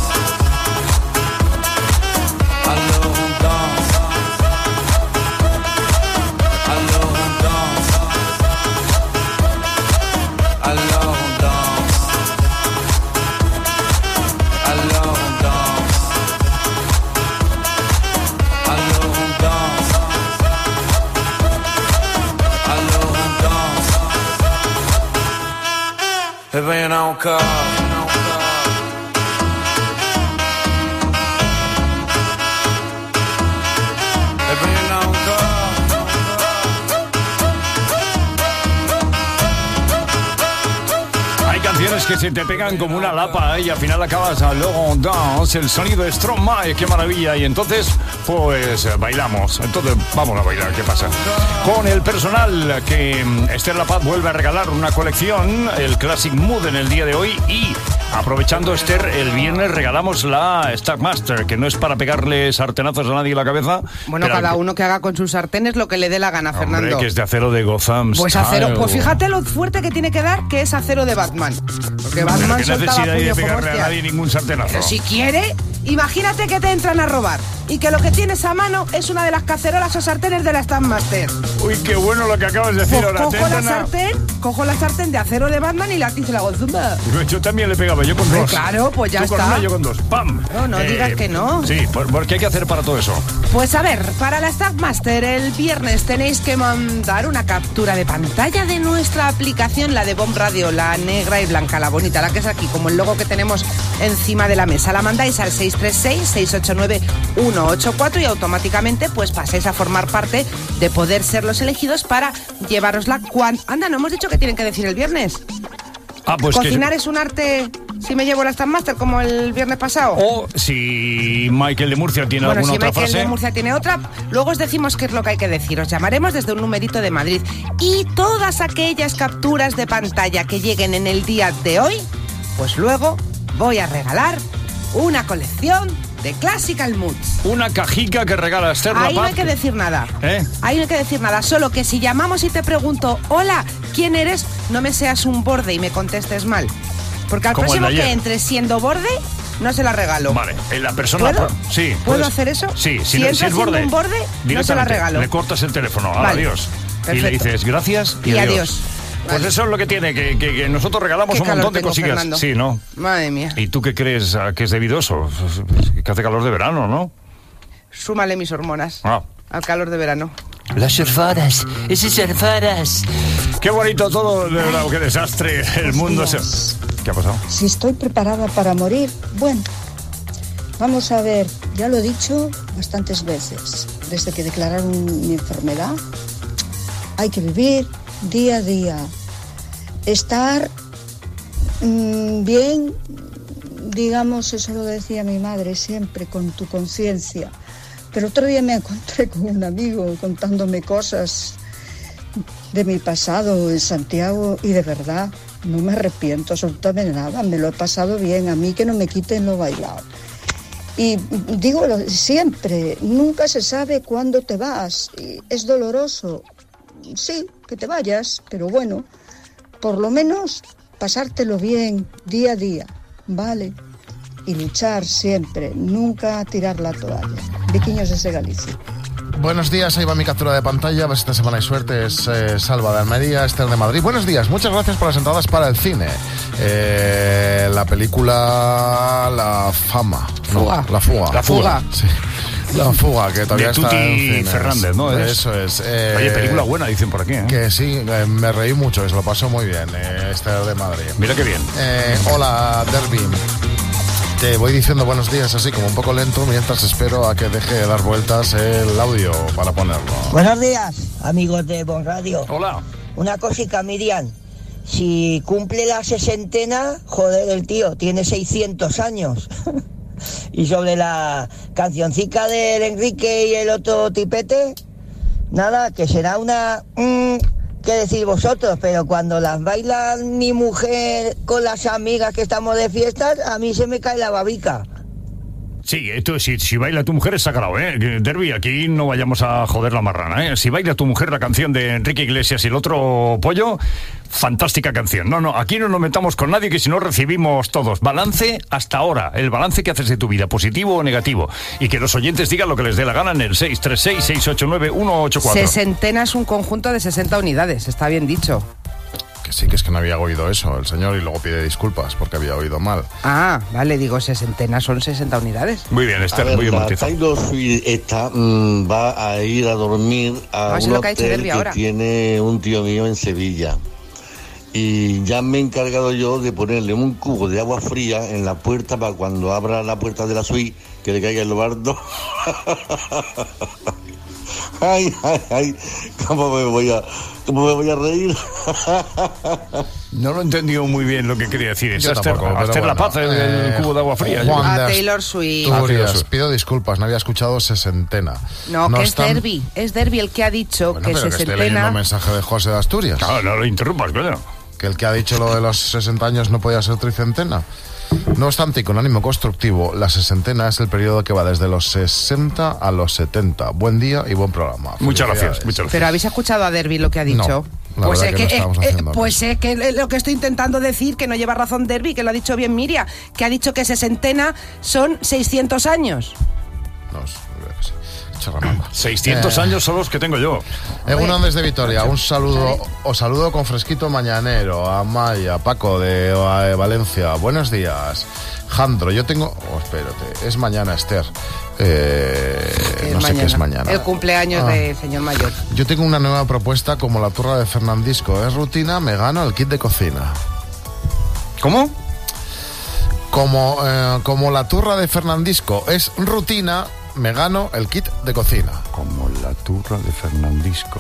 Eh ben y'en a encore. Eh ben y'en a encore. Hay canciones que se te pegan como una lapa, ¿eh? Y al final acabas a Laurent Dance, el sonido de Stromae, qué maravilla. Y entonces, pues bailamos. Entonces vamos a bailar, ¿qué pasa? Con el personal que Esther La Paz vuelve a regalar una colección, el Classic Mood en el día de hoy. Y aprovechando, Esther, el viernes regalamos la Stackmaster, que no es para pegarle sartenazos a nadie en la cabeza. Bueno, cada que... uno que haga con sus sartenes lo que le dé la gana, Hombre, Fernando. Que es de acero de Gotham Pues Style. acero, pues fíjate lo fuerte que tiene que dar, que es acero de Batman. Porque Batman que soltaba necesidad de puño como pegarle a hostia. nadie ningún sartenazo. Pero si quiere, imagínate que te entran a robar y que lo que tienes a mano es una de las cacerolas o sartenes de la Stackmaster. Uy, qué bueno lo que acabas de decir. Pues ahora. cojo la Atenta, sartén, cojo la sartén de acero de Batman y la tizo la gozumba. Yo también le pegaba, yo con dos. Claro, pues ya Tú está. con una, yo con dos. ¡Pam! No, no digas que no. Sí, ¿por qué hay que hacer para todo eso? Pues a ver, para la Stackmaster el viernes tenéis que mandar una captura de pantalla de nuestra aplicación, la de Bomb Radio, la negra y blanca, la bonita, la que es aquí, como el logo que tenemos encima de la mesa. La mandáis al seis tres seis, seis ocho nueve, uno ocho cuatro y automáticamente pues pasáis a formar parte de poder ser los elegidos para llevarosla cuando... Anda, ¿no hemos dicho que tienen que decir el viernes? Ah, pues Cocinar que... es un arte... Si me llevo la Stackmaster como el viernes pasado. O si Michael de Murcia tiene bueno, alguna si otra Michael frase. de Murcia tiene otra, luego os decimos qué es lo que hay que decir. Os llamaremos desde un numerito de Madrid. Y todas aquellas capturas de pantalla que lleguen en el día de hoy, pues luego voy a regalar una colección de Classical Moods. Una cajica que regala Esther La Paz. Ahí no hay que decir nada. ¿Eh? Ahí no hay que decir nada. Solo que si llamamos y te pregunto, hola, ¿quién eres? No me seas un borde y me contestes mal. Porque al Como próximo el de que ayer. entre siendo borde, no se la regalo. Vale, en la persona... ¿Puedo? Sí. ¿Puedo puedes- hacer eso? Sí, Si si, no- entra si es siendo borde, un borde, no se la directamente regalo. Le cortas el teléfono, Vale. adiós. Y le Perfecto. dices gracias y, Y adiós. adiós. Pues eso es lo que tiene, que, que- que nosotros regalamos Qué un montón calor de tengo, cosillas. Fernando. Sí, ¿no? Madre mía. ¿Y tú qué crees a que es debido a eso? Que hace calor de verano, ¿no? Súmale mis hormonas Ah. al calor de verano. Las surfadas, esas surfadas. Qué bonito todo, de verdad, qué desastre. El mundo se... ¿Qué ha pasado? Si estoy preparada para morir, bueno, vamos a ver, ya lo he dicho bastantes veces, desde que declararon mi enfermedad, hay que vivir día a día, estar mmm, bien, digamos, eso lo decía mi madre siempre, con tu conciencia. Pero otro día me encontré con un amigo contándome cosas de mi pasado en Santiago y de verdad no me arrepiento absolutamente de nada, me lo he pasado bien, a mí que no me quiten lo bailado. Y digo lo- siempre, nunca se sabe cuándo te vas, y es doloroso, sí, que te vayas, pero bueno, por lo menos pasártelo bien día a día, ¿vale? Y luchar siempre, nunca tirar la toalla. Viquiños desde Galicia. buenos días, ahí va mi captura de pantalla, a ver si esta semana hay suerte. Es eh, Salva de Almería, Esther de Madrid. Buenos días, muchas gracias por las entradas para el cine. Eh, la película La Fama. No, Fuga. La Fuga. La Fuga. Sí. La Fuga, que todavía de está Tuti en cines. Fernández, ¿no? Es- Eso es. eh, Oye, película buena, dicen por aquí, ¿eh? Que sí, eh, me reí mucho, que se lo pasó muy bien, eh, Esther de Madrid. Mira qué bien. Eh, hola, Derby. Te voy diciendo buenos días así como un poco lento mientras espero a que deje de dar vueltas el audio para ponerlo. Buenos días, amigos de Bon Radio. Hola. Una cosita, Miriam. Si cumple la sesentena, joder, el tío tiene seiscientos años. Y sobre la cancioncica del Enrique y el otro tipete, nada, que será una... Mm, ¿qué decir vosotros? Pero cuando las baila mi mujer con las amigas que estamos de fiestas, a mí se me cae la babica. Sí, esto, si, si baila tu mujer es sagrado, ¿eh? Derby, aquí no vayamos a joder la marrana, ¿eh? Si baila tu mujer la canción de Enrique Iglesias y el otro pollo, fantástica canción. No, no, aquí no nos metamos con nadie, que si no recibimos todos. Balance hasta ahora, el balance que haces de tu vida, positivo o negativo. Y que los oyentes digan lo que les dé la gana en el seis tres seis, seis ocho nueve, uno ocho cuatro. Sesentena es un conjunto de sesenta unidades, está bien dicho. Que sí, que es que no había oído eso el señor y luego pide disculpas porque había oído mal. Ah, vale, digo, sesentena son sesenta unidades. Muy bien, A Esther, ver, muy bien la matizado. Taylor Swift esta mm, va a ir a dormir a Ah, eso es un lo que ha dicho hotel Derby que ahora. tiene un tío mío en Sevilla. Y ya me he encargado yo de ponerle un cubo de agua fría en la puerta para cuando abra la puerta de la suite que le caiga el bardo. Ay, ay, ay, cómo me voy a, cómo me voy a reír. No lo he entendido muy bien lo que quería decir. Es Yo Esther, tampoco, pero Esther La bueno. Paz, el, el Eh, cubo de agua fría. Juan Yo- A de Taylor Swift. Asturias, pido disculpas, no había escuchado sesentena. No, que es están- Derby, es Derby el que ha dicho Bueno, que pero que estoy leyendo sesentena... un mensaje de José de Asturias. Claro, no lo interrumpas, coño. Que el que ha dicho lo de los sesenta años no podía ser tricentena. No obstante, y con ánimo constructivo, la sesentena es el periodo que va desde los sesenta a los setenta. Buen día y buen programa. Muchas gracias, Felicidades. muchas gracias. Pero ¿habéis escuchado a Derby lo que ha dicho? No, la pues verdad es que que, no estamos eh, eh, haciendo pues es que le- lo que estoy intentando decir, que no lleva razón Derby, que lo ha dicho bien Miriam, que ha dicho que sesentena son seiscientos años. No, yo creo que sí. Charramanda. seiscientos Eh, años son los que tengo yo. Egunon desde Vitoria, un saludo, os saludo con fresquito mañanero, a Maya, Paco de eh, Valencia, buenos días. Jandro, yo tengo, oh, espérate, es mañana, Esther. Eh, Que es no sé qué es mañana. El cumpleaños Ah. del señor mayor. Yo tengo una nueva propuesta como la turra de Fernandisco. Es rutina, me gano el kit de cocina. ¿Cómo? Como, eh, como la turra de Fernandisco es rutina, me gano el kit de cocina. Como la turra de Fernandisco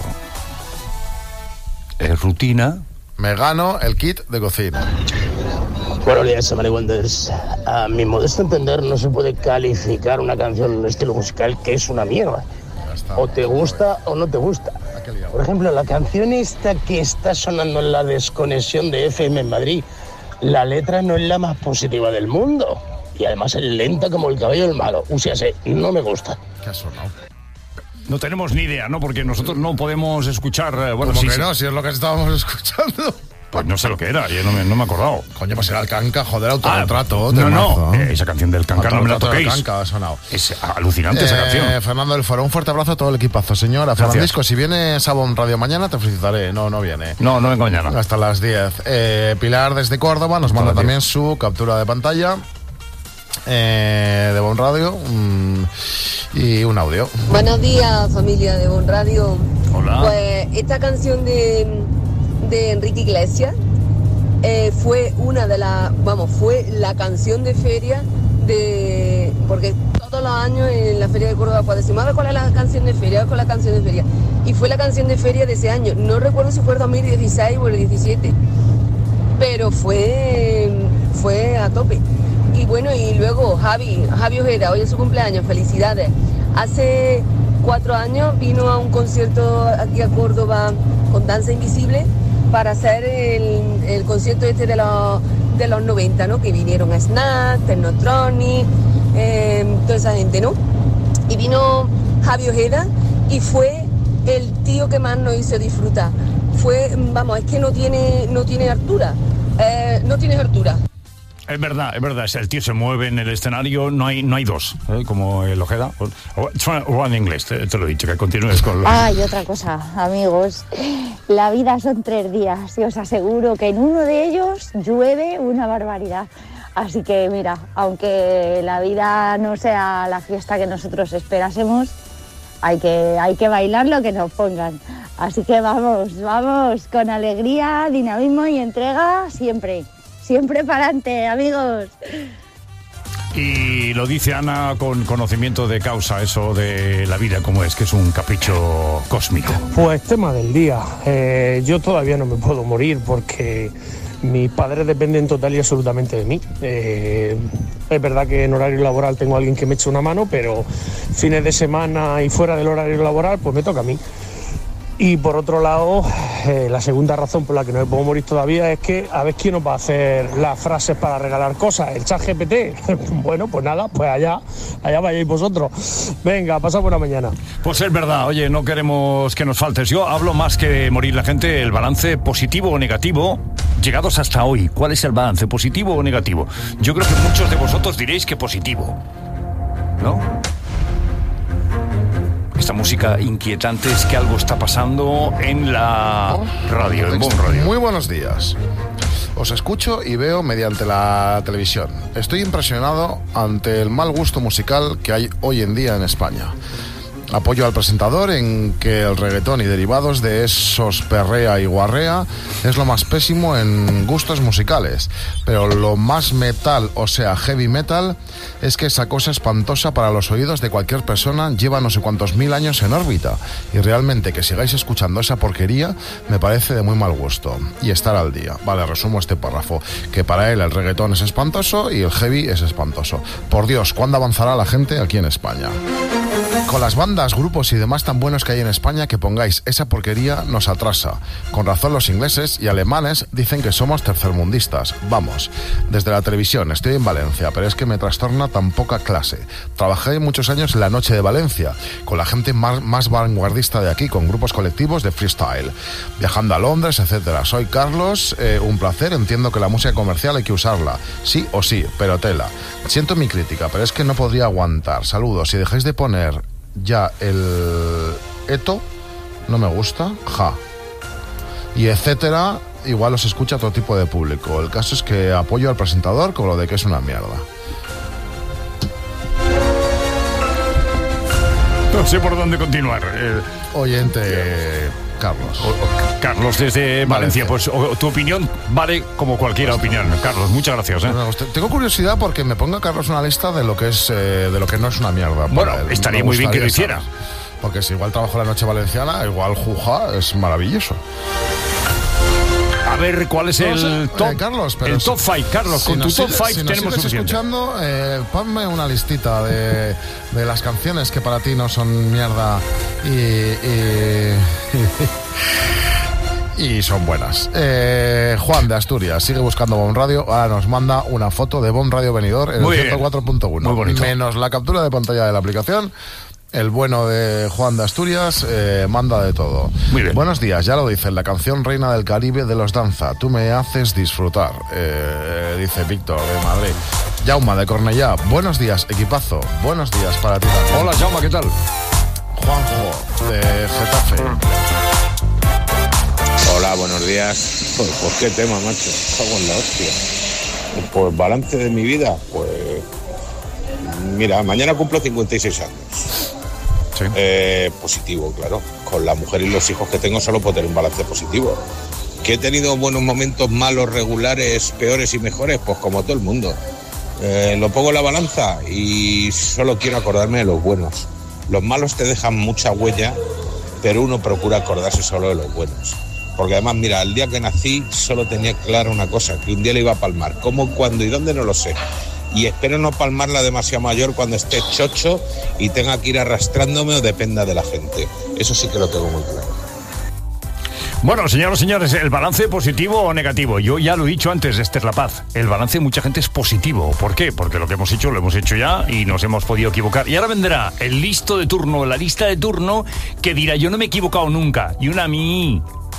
es rutina, me gano el kit de cocina. Buenos días, Samari Wonders. A mi modesto entender, no se puede calificar una canción en un estilo musical que es una mierda. O te gusta o no te gusta. Por ejemplo, la canción esta que está sonando en la desconexión de F M en Madrid, la letra no es la más positiva del mundo. Y además es lenta como el caballo del malo. O sea, sé, no me gusta. ¿Qué ha sonado? no tenemos ni idea, ¿no? Porque nosotros no podemos escuchar... eh, bueno, ¿Cómo sí, que sí. no? Si es lo que estábamos escuchando. Pues no sé lo que era, yo no me, no me he acordado. Coño, pues era el Canca, joder, autorretrato. Ah, no, temazo. no, eh, esa canción del Canca no me la Autorretrato del toquéis. Canca ha sonado. Es alucinante esa Eh, canción. Fernando del Foro, un fuerte abrazo a todo el equipazo, señora. Gracias. Fernandisco, si viene Sabón Radio mañana, te felicitaré. No, no viene. No, no vengo mañana. Hasta las diez. Eh, Pilar desde Córdoba nos manda Hasta las también su captura de pantalla eh, de Bon Radio mm, y un audio. Buenos días, familia de Bon Radio. Hola. Pues esta canción de, de Enrique Iglesias eh, fue una de las, vamos, fue la canción de feria de, porque todos los años en la feria de Córdoba pues decimos, a ver cuál es la canción de feria, a ver cuál es la canción de feria. Y fue la canción de feria de ese año. No recuerdo si fue el dos mil dieciséis o el diecisiete, pero fue, fue a tope. Y bueno, y luego Javi, Javi Ojeda, hoy es su cumpleaños, felicidades. Hace cuatro años vino a un concierto aquí a Córdoba con Danza Invisible para hacer el, el concierto este de los, de los noventa, ¿no? Que vinieron a Snap, Technotronic, eh, toda esa gente, ¿no? Y vino Javi Ojeda y fue el tío que más nos hizo disfrutar. Fue, vamos, es que no tiene, no tiene altura, eh, no tienes altura. Es verdad, es verdad. El tío se mueve en el escenario, no hay, no hay dos, ¿eh? Como el Ojeda. O, o en inglés, te, te lo he dicho, que continúes con lo... Ah, y otra cosa, amigos. La vida son tres días y os aseguro que en uno de ellos llueve una barbaridad. Así que mira, aunque la vida no sea la fiesta que nosotros esperásemos, hay que, hay que bailar lo que nos pongan. Así que vamos, vamos, con alegría, dinamismo y entrega siempre. Siempre para adelante, amigos. Y lo dice Ana con conocimiento de causa, eso de la vida como es, que es un capricho cósmico. Pues tema del día. Eh, yo todavía no me puedo morir porque mis padres dependen total y absolutamente de mí. Eh, es verdad que en horario laboral tengo a alguien que me eche una mano, pero fines de semana y fuera del horario laboral, pues me toca a mí. Y por otro lado, eh, la segunda razón por la que no me puedo morir todavía es que a ver quién nos va a hacer las frases para regalar cosas. ¿El chat G P T? Bueno, pues nada, pues allá, allá vayáis vosotros. Venga, pasa buena mañana. Pues es verdad, oye, no queremos que nos faltes. Yo hablo más que morir la gente, el balance positivo o negativo, llegados hasta hoy. ¿Cuál es el balance, positivo o negativo? Yo creo que muchos de vosotros diréis que positivo, ¿no? Esta música inquietante es que algo está pasando en la radio, en Bon Radio. Muy buenos días. Os escucho y veo mediante la televisión. Estoy impresionado ante el mal gusto musical que hay hoy en día en España. Apoyo al presentador en que el reggaetón y derivados de esos perrea y guarrea es lo más pésimo en gustos musicales, pero lo más metal, o sea heavy metal, es que esa cosa espantosa para los oídos de cualquier persona lleva no sé cuántos mil años en órbita, y realmente que sigáis escuchando esa porquería me parece de muy mal gusto, y estar al día. Vale, resumo este párrafo, que para él el reggaetón es espantoso y el heavy es espantoso. Por Dios, ¿cuándo avanzará la gente aquí en España? Con las bandas, grupos y demás tan buenos que hay en España, que pongáis esa porquería nos atrasa. Con razón los ingleses y alemanes dicen que somos tercermundistas. Vamos, desde la televisión, estoy en Valencia, pero es que me trastorna tan poca clase. Trabajé muchos años en la Noche de Valencia, con la gente más, más vanguardista de aquí, con grupos colectivos de freestyle, viajando a Londres, etcétera. Soy Carlos, eh, un placer, entiendo que la música comercial hay que usarla, sí o sí, pero tela. Siento mi crítica, pero es que no podría aguantar. Saludos, si dejáis de poner ya el eto, no me gusta, ja, y etcétera, igual os escucha todo tipo de público. El caso es que apoyo al presentador con lo de que es una mierda. No sé por dónde continuar. Eh, Oyente Carlos. O, o, Carlos desde Valencia, Valencia. Pues o, tu opinión vale como cualquier pues opinión. No. Carlos, muchas gracias. ¿eh? Bueno, tengo curiosidad porque me ponga Carlos una lista de lo que es eh, de lo que no es una mierda. Bueno, estaría muy bien que lo hiciera. ¿Sabes? Porque si igual trabajo la Noche Valenciana, igual Juja es maravilloso. A ver, ¿cuál es no, el top? Eh, Carlos, pero el top five, Carlos, si con tu top five si tenemos suficiente. escuchando, eh, ponme una listita de, de las canciones que para ti no son mierda y... y... y son buenas. Eh, Juan de Asturias sigue buscando Bon Radio. Ahora nos manda una foto de Bon Radio Venidor en Muy el ciento cuatro punto uno. Muy bonito. Menos la captura de pantalla de la aplicación. El bueno de Juan de Asturias eh, manda de todo. Muy bien. Buenos días, ya lo dicen, la canción Reina del Caribe de los Danza. Tú me haces disfrutar, eh, dice Víctor de Madrid. Jauma de Cornellá. Buenos días, equipazo. Buenos días para ti también. Hola, Jauma, ¿qué tal? Juanjo de Getafe. Hola, buenos días. Pues, pues qué tema, macho. Cago en la hostia. Pues balance de mi vida, pues... Mira, mañana cumplo cincuenta y seis años. Sí. Eh, positivo, claro. Con la mujer y los hijos que tengo solo puedo tener un balance positivo. ¿Que he tenido buenos momentos, malos, regulares, peores y mejores? Pues como todo el mundo. Eh, lo pongo en la balanza y solo quiero acordarme de los buenos. Los malos te dejan mucha huella, pero uno procura acordarse solo de los buenos. Porque además, mira, el día que nací solo tenía clara una cosa, que un día le iba a palmar. ¿Cómo, cuándo y dónde? No lo sé. Y espero no palmarla demasiado mayor cuando esté chocho y tenga que ir arrastrándome o dependa de la gente. Eso sí que lo tengo muy claro. Bueno, señoras y señores, ¿el balance positivo o negativo? Yo ya lo he dicho antes, Esther La Paz. El balance de mucha gente es positivo. ¿Por qué? Porque lo que hemos hecho, lo hemos hecho ya y nos hemos podido equivocar. Y ahora vendrá el listo de turno, la lista de turno, que dirá, yo no me he equivocado nunca. Y una a mí...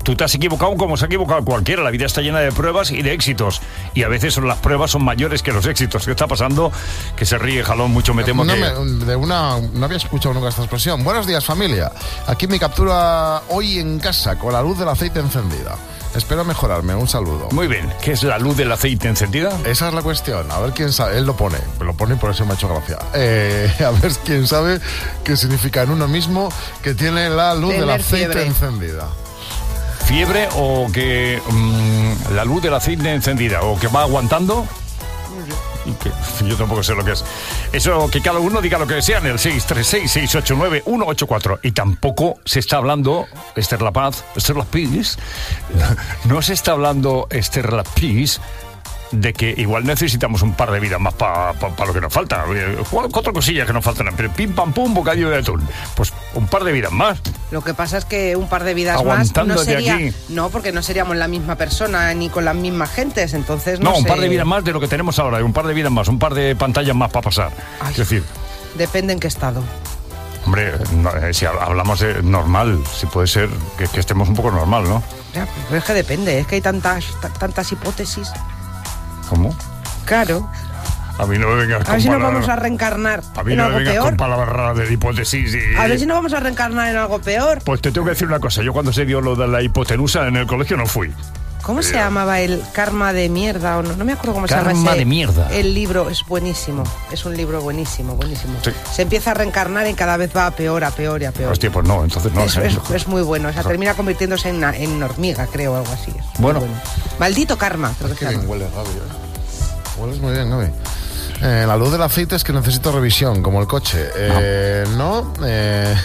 Tú te has equivocado como se ha equivocado cualquiera. La vida está llena de pruebas y de éxitos. Y a veces las pruebas son mayores que los éxitos. ¿Qué está pasando? Que se ríe Jalón mucho, me temo no, que... Me, de una, no había escuchado nunca esta expresión. Buenos días, familia. Aquí mi captura hoy en casa con la luz del aceite encendida. Espero mejorarme. Un saludo. Muy bien. ¿Qué es la luz del aceite encendida? Esa es la cuestión. A ver quién sabe. Él lo pone. Lo pone y por eso me ha hecho gracia. Eh, a ver quién sabe qué significa en uno mismo que tiene la luz Tener del aceite fiebre. encendida. ¿Fiebre o que mmm, la luz del aceite encendida o que va aguantando? Y que, yo tampoco sé lo que es. Eso, que cada uno diga lo que desea en el seis tres seis, seis ocho nueve, uno ocho cuatro. Y tampoco se está hablando, Esther La Paz, Esther La Paz, no se está hablando, Esther La Paz, de que igual necesitamos un par de vidas más para pa, pa lo que nos falta. Cuatro cosillas que nos faltan. Pero pim, pam, pum, bocadillo de atún. Pues un par de vidas más. Lo que pasa es que un par de vidas más Aguantando no desde sería... aquí. No, porque no seríamos la misma persona ni con las mismas gentes, entonces no No, un sé. par de vidas más de lo que tenemos ahora. Un par de vidas más, un par de pantallas más para pasar. Ay. Es decir... Depende en qué estado. Hombre, no, eh, si hablamos de normal, si puede ser que, que estemos un poco normal, ¿no? Ya, pero es que depende, es que hay tantas, t- tantas hipótesis. ¿Cómo? Claro. A mí no me vengas A con ver si nos palabras. vamos a reencarnar A mí en no me algo vengas peor. con palabras raras de hipótesis y... A ver si nos vamos a reencarnar en algo peor. Pues te tengo que decir una cosa. Yo cuando se dio lo de la hipotenusa en el colegio no fui. ¿Cómo se Eh, llamaba el karma de mierda? O no, no me acuerdo cómo se llama Karma ese. de mierda. El libro es buenísimo. Es un libro buenísimo, buenísimo. Sí. Se empieza a reencarnar y cada vez va a peor, a peor y a peor. Hostia, pues no, entonces no. es, eh, es- es muy bueno. O sea, termina convirtiéndose en, una- en hormiga, creo, o algo así. Es muy Bueno. Maldito karma, creo que Qué se llama. bien huele, Gaby. ¿eh? Hueles muy bien, Gaby. Eh, la luz del aceite es que necesito revisión, como el coche. Eh, no, eh,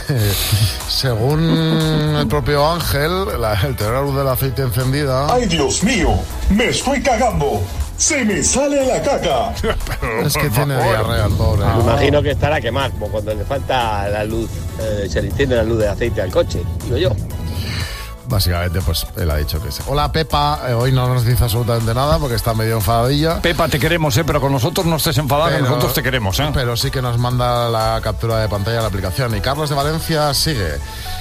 según el propio Ángel, la, el tener la luz del aceite encendida... ¡Ay, Dios mío! ¡Me estoy cagando! ¡Se me sale la caca! Es que tiene diarrea el pobre. Me imagino que estará quemado, como cuando le falta la luz, eh, se le enciende la luz de aceite al coche, digo yo. Básicamente, pues él ha dicho que sí. Hola, Pepa. Eh, hoy no nos dice absolutamente nada porque está medio enfadadilla. Pepa, te queremos, ¿eh? Pero con nosotros no estés enfadada, que nosotros te queremos, ¿eh? Pero sí que nos manda la captura de pantalla de la aplicación. Y Carlos de Valencia sigue.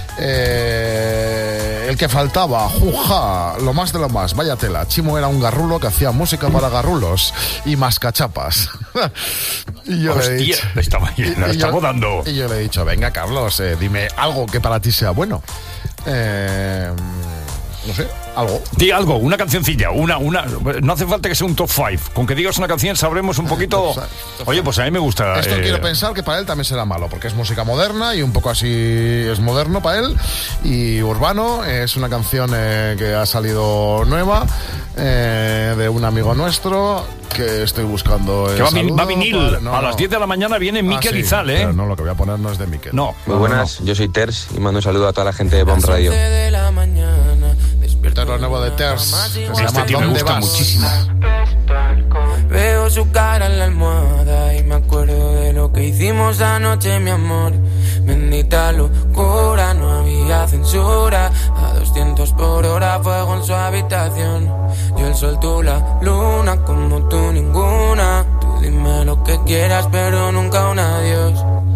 Eh, el que faltaba, juja, lo más de lo más, vaya tela. Chimo era un garrulo que hacía música para garrulos y mascachapas. Y yo Hostia, le he dicho, le estaba- le y- y estamos yo- dando. Y yo le he dicho, venga, Carlos, eh, dime algo que para ti sea bueno. Eh, no sé, algo. Di algo, una cancioncilla, una, una. No hace falta que sea un top five. Con que digas una canción sabremos un poquito. Oye, pues a mí me gusta. Esto eh, quiero pensar que para él también será malo, porque es música moderna y un poco así es moderno para él. Y urbano, es una canción eh, que ha salido nueva eh, de un amigo nuestro que estoy buscando. Que el va, vin- saludo va vinil. para- no, a no. las diez de la mañana viene Mikel Ah, sí, Izal, ¿eh? pero no, lo que voy a poner no es de Mikel. No. Muy buenas, yo soy Ters y mando un saludo a toda la gente de Bomb Radio. de la mañana, despierta lo nuevo de Ters, que se Este llama tío me ¿Dónde gusta vas? muchísimo. Veo su cara en la almohada y me acuerdo de lo que hicimos anoche, mi amor. Bendita locura, no había censura. A doscientos por hora, fuego en su habitación. Yo el sol, tú la luna, como tú ninguna. Tú dime lo que quieras, pero nunca un adiós.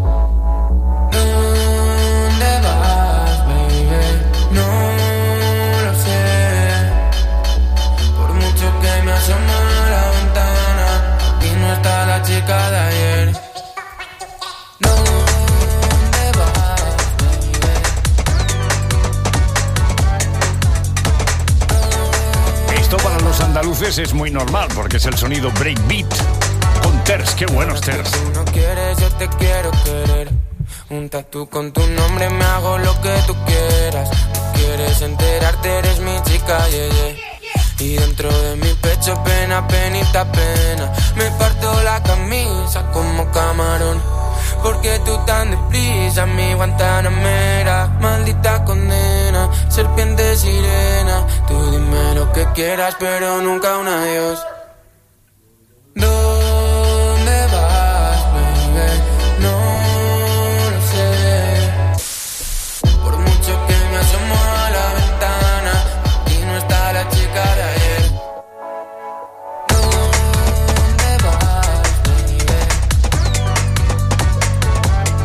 ¿Dónde vas, baby? No lo sé. Por mucho que me asomo a la ventana, aquí no está la chica de ayer. ¿Dónde vas, Esto para los andaluces es muy normal, porque es el sonido breakbeat. Con Ters, qué buenos Ters. Si no quieres, yo te quiero querer. Un tatu con tu nombre, me hago lo que tú quieras. No quieres enterarte, eres mi chica, yeah, yeah. Y dentro de mi pecho, pena, penita, pena. Me parto la camisa como camarón. Porque tú tan deprisa, mi guantanamera. Maldita condena, serpiente sirena. Tú dime lo que quieras, pero nunca un adiós. ¿Dónde vas, baby? No lo sé. Por mucho que me asomo a la ventana, aquí no está la chica de ayer. ¿Dónde vas, baby?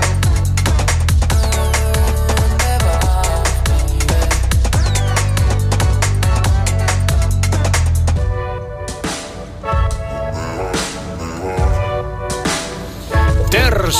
¿Dónde vas, baby?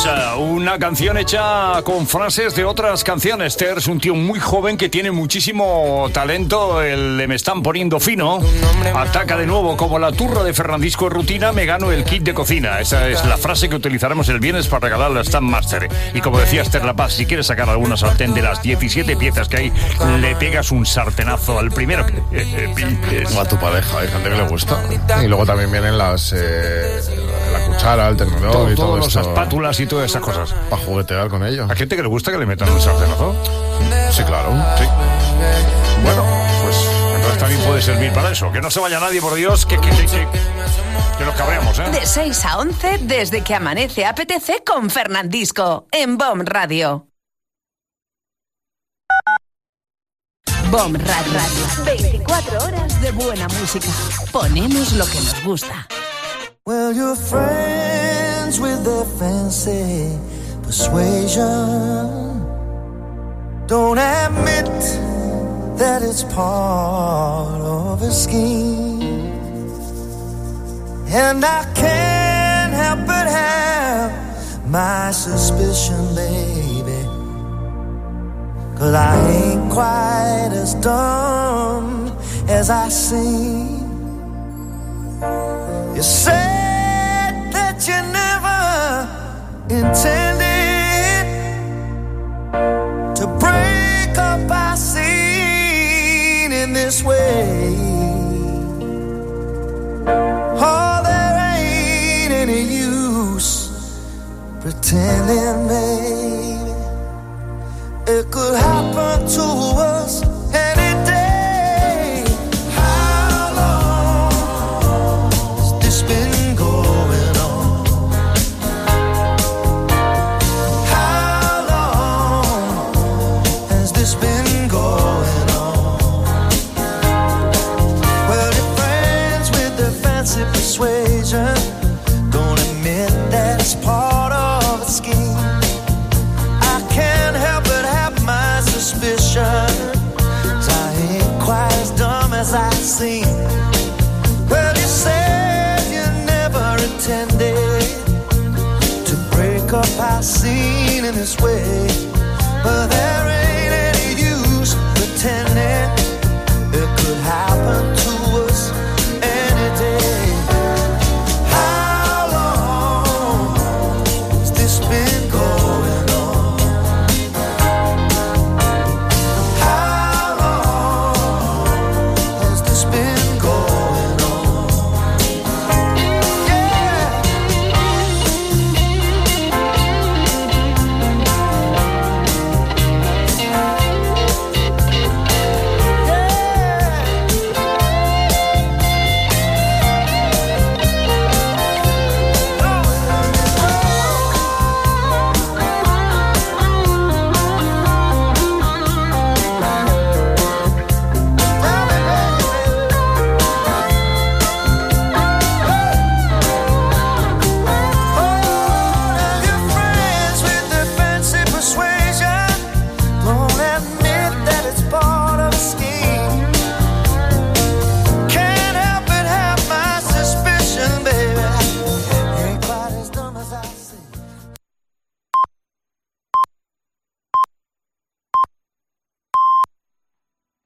Terce, una canción hecha con frases de otras canciones. Terce es un tío muy joven que tiene muchísimo talento. El de Me están poniendo fino ataca de nuevo como la turra de Fernandisco rutina. Me gano el kit de cocina. Esa es la frase que utilizaremos el viernes para regalar la Stand Master. Y como decía Esther La Paz, si quieres sacar alguna sartén de las diecisiete piezas que hay, le pegas un sartenazo al primero que pinches. O a tu pareja, hay gente que le gusta. Y luego también vienen las eh, la cuchara, el tenedor todo, y todo, todo las esto. espátulas y todas esas cosas. Para juguetear con ello. ¿A gente que le gusta que le metan un sartenazo? Sí, claro. Sí. Bueno, pues entonces también puede servir para eso. Que no se vaya nadie, por Dios, que, que, que, que, que nos cabreamos, ¿eh? De seis a once, desde que amanece A P T C con Fernandisco, en B O M Radio. B O M Radio. veinticuatro horas de buena música. Ponemos lo que nos gusta. Well, you're friends with their fancy persuasion. Don't admit that it's part of a scheme. And I can't help but have my suspicion, baby. 'Cause I ain't quite as dumb as I seem. You said that you never intended to break up our scene in this way. Oh, there ain't any use pretending, baby. It could happen to us any day. How long has this been going on? How long has this been going on? Well, your friends with their fancy persuasion don't admit that it's part of a scheme. I can't help but have my suspicion, 'cause I ain't quite as dumb as I seem. Well, you said you never intended to break up our scene in this way, but there ain't any use pretending.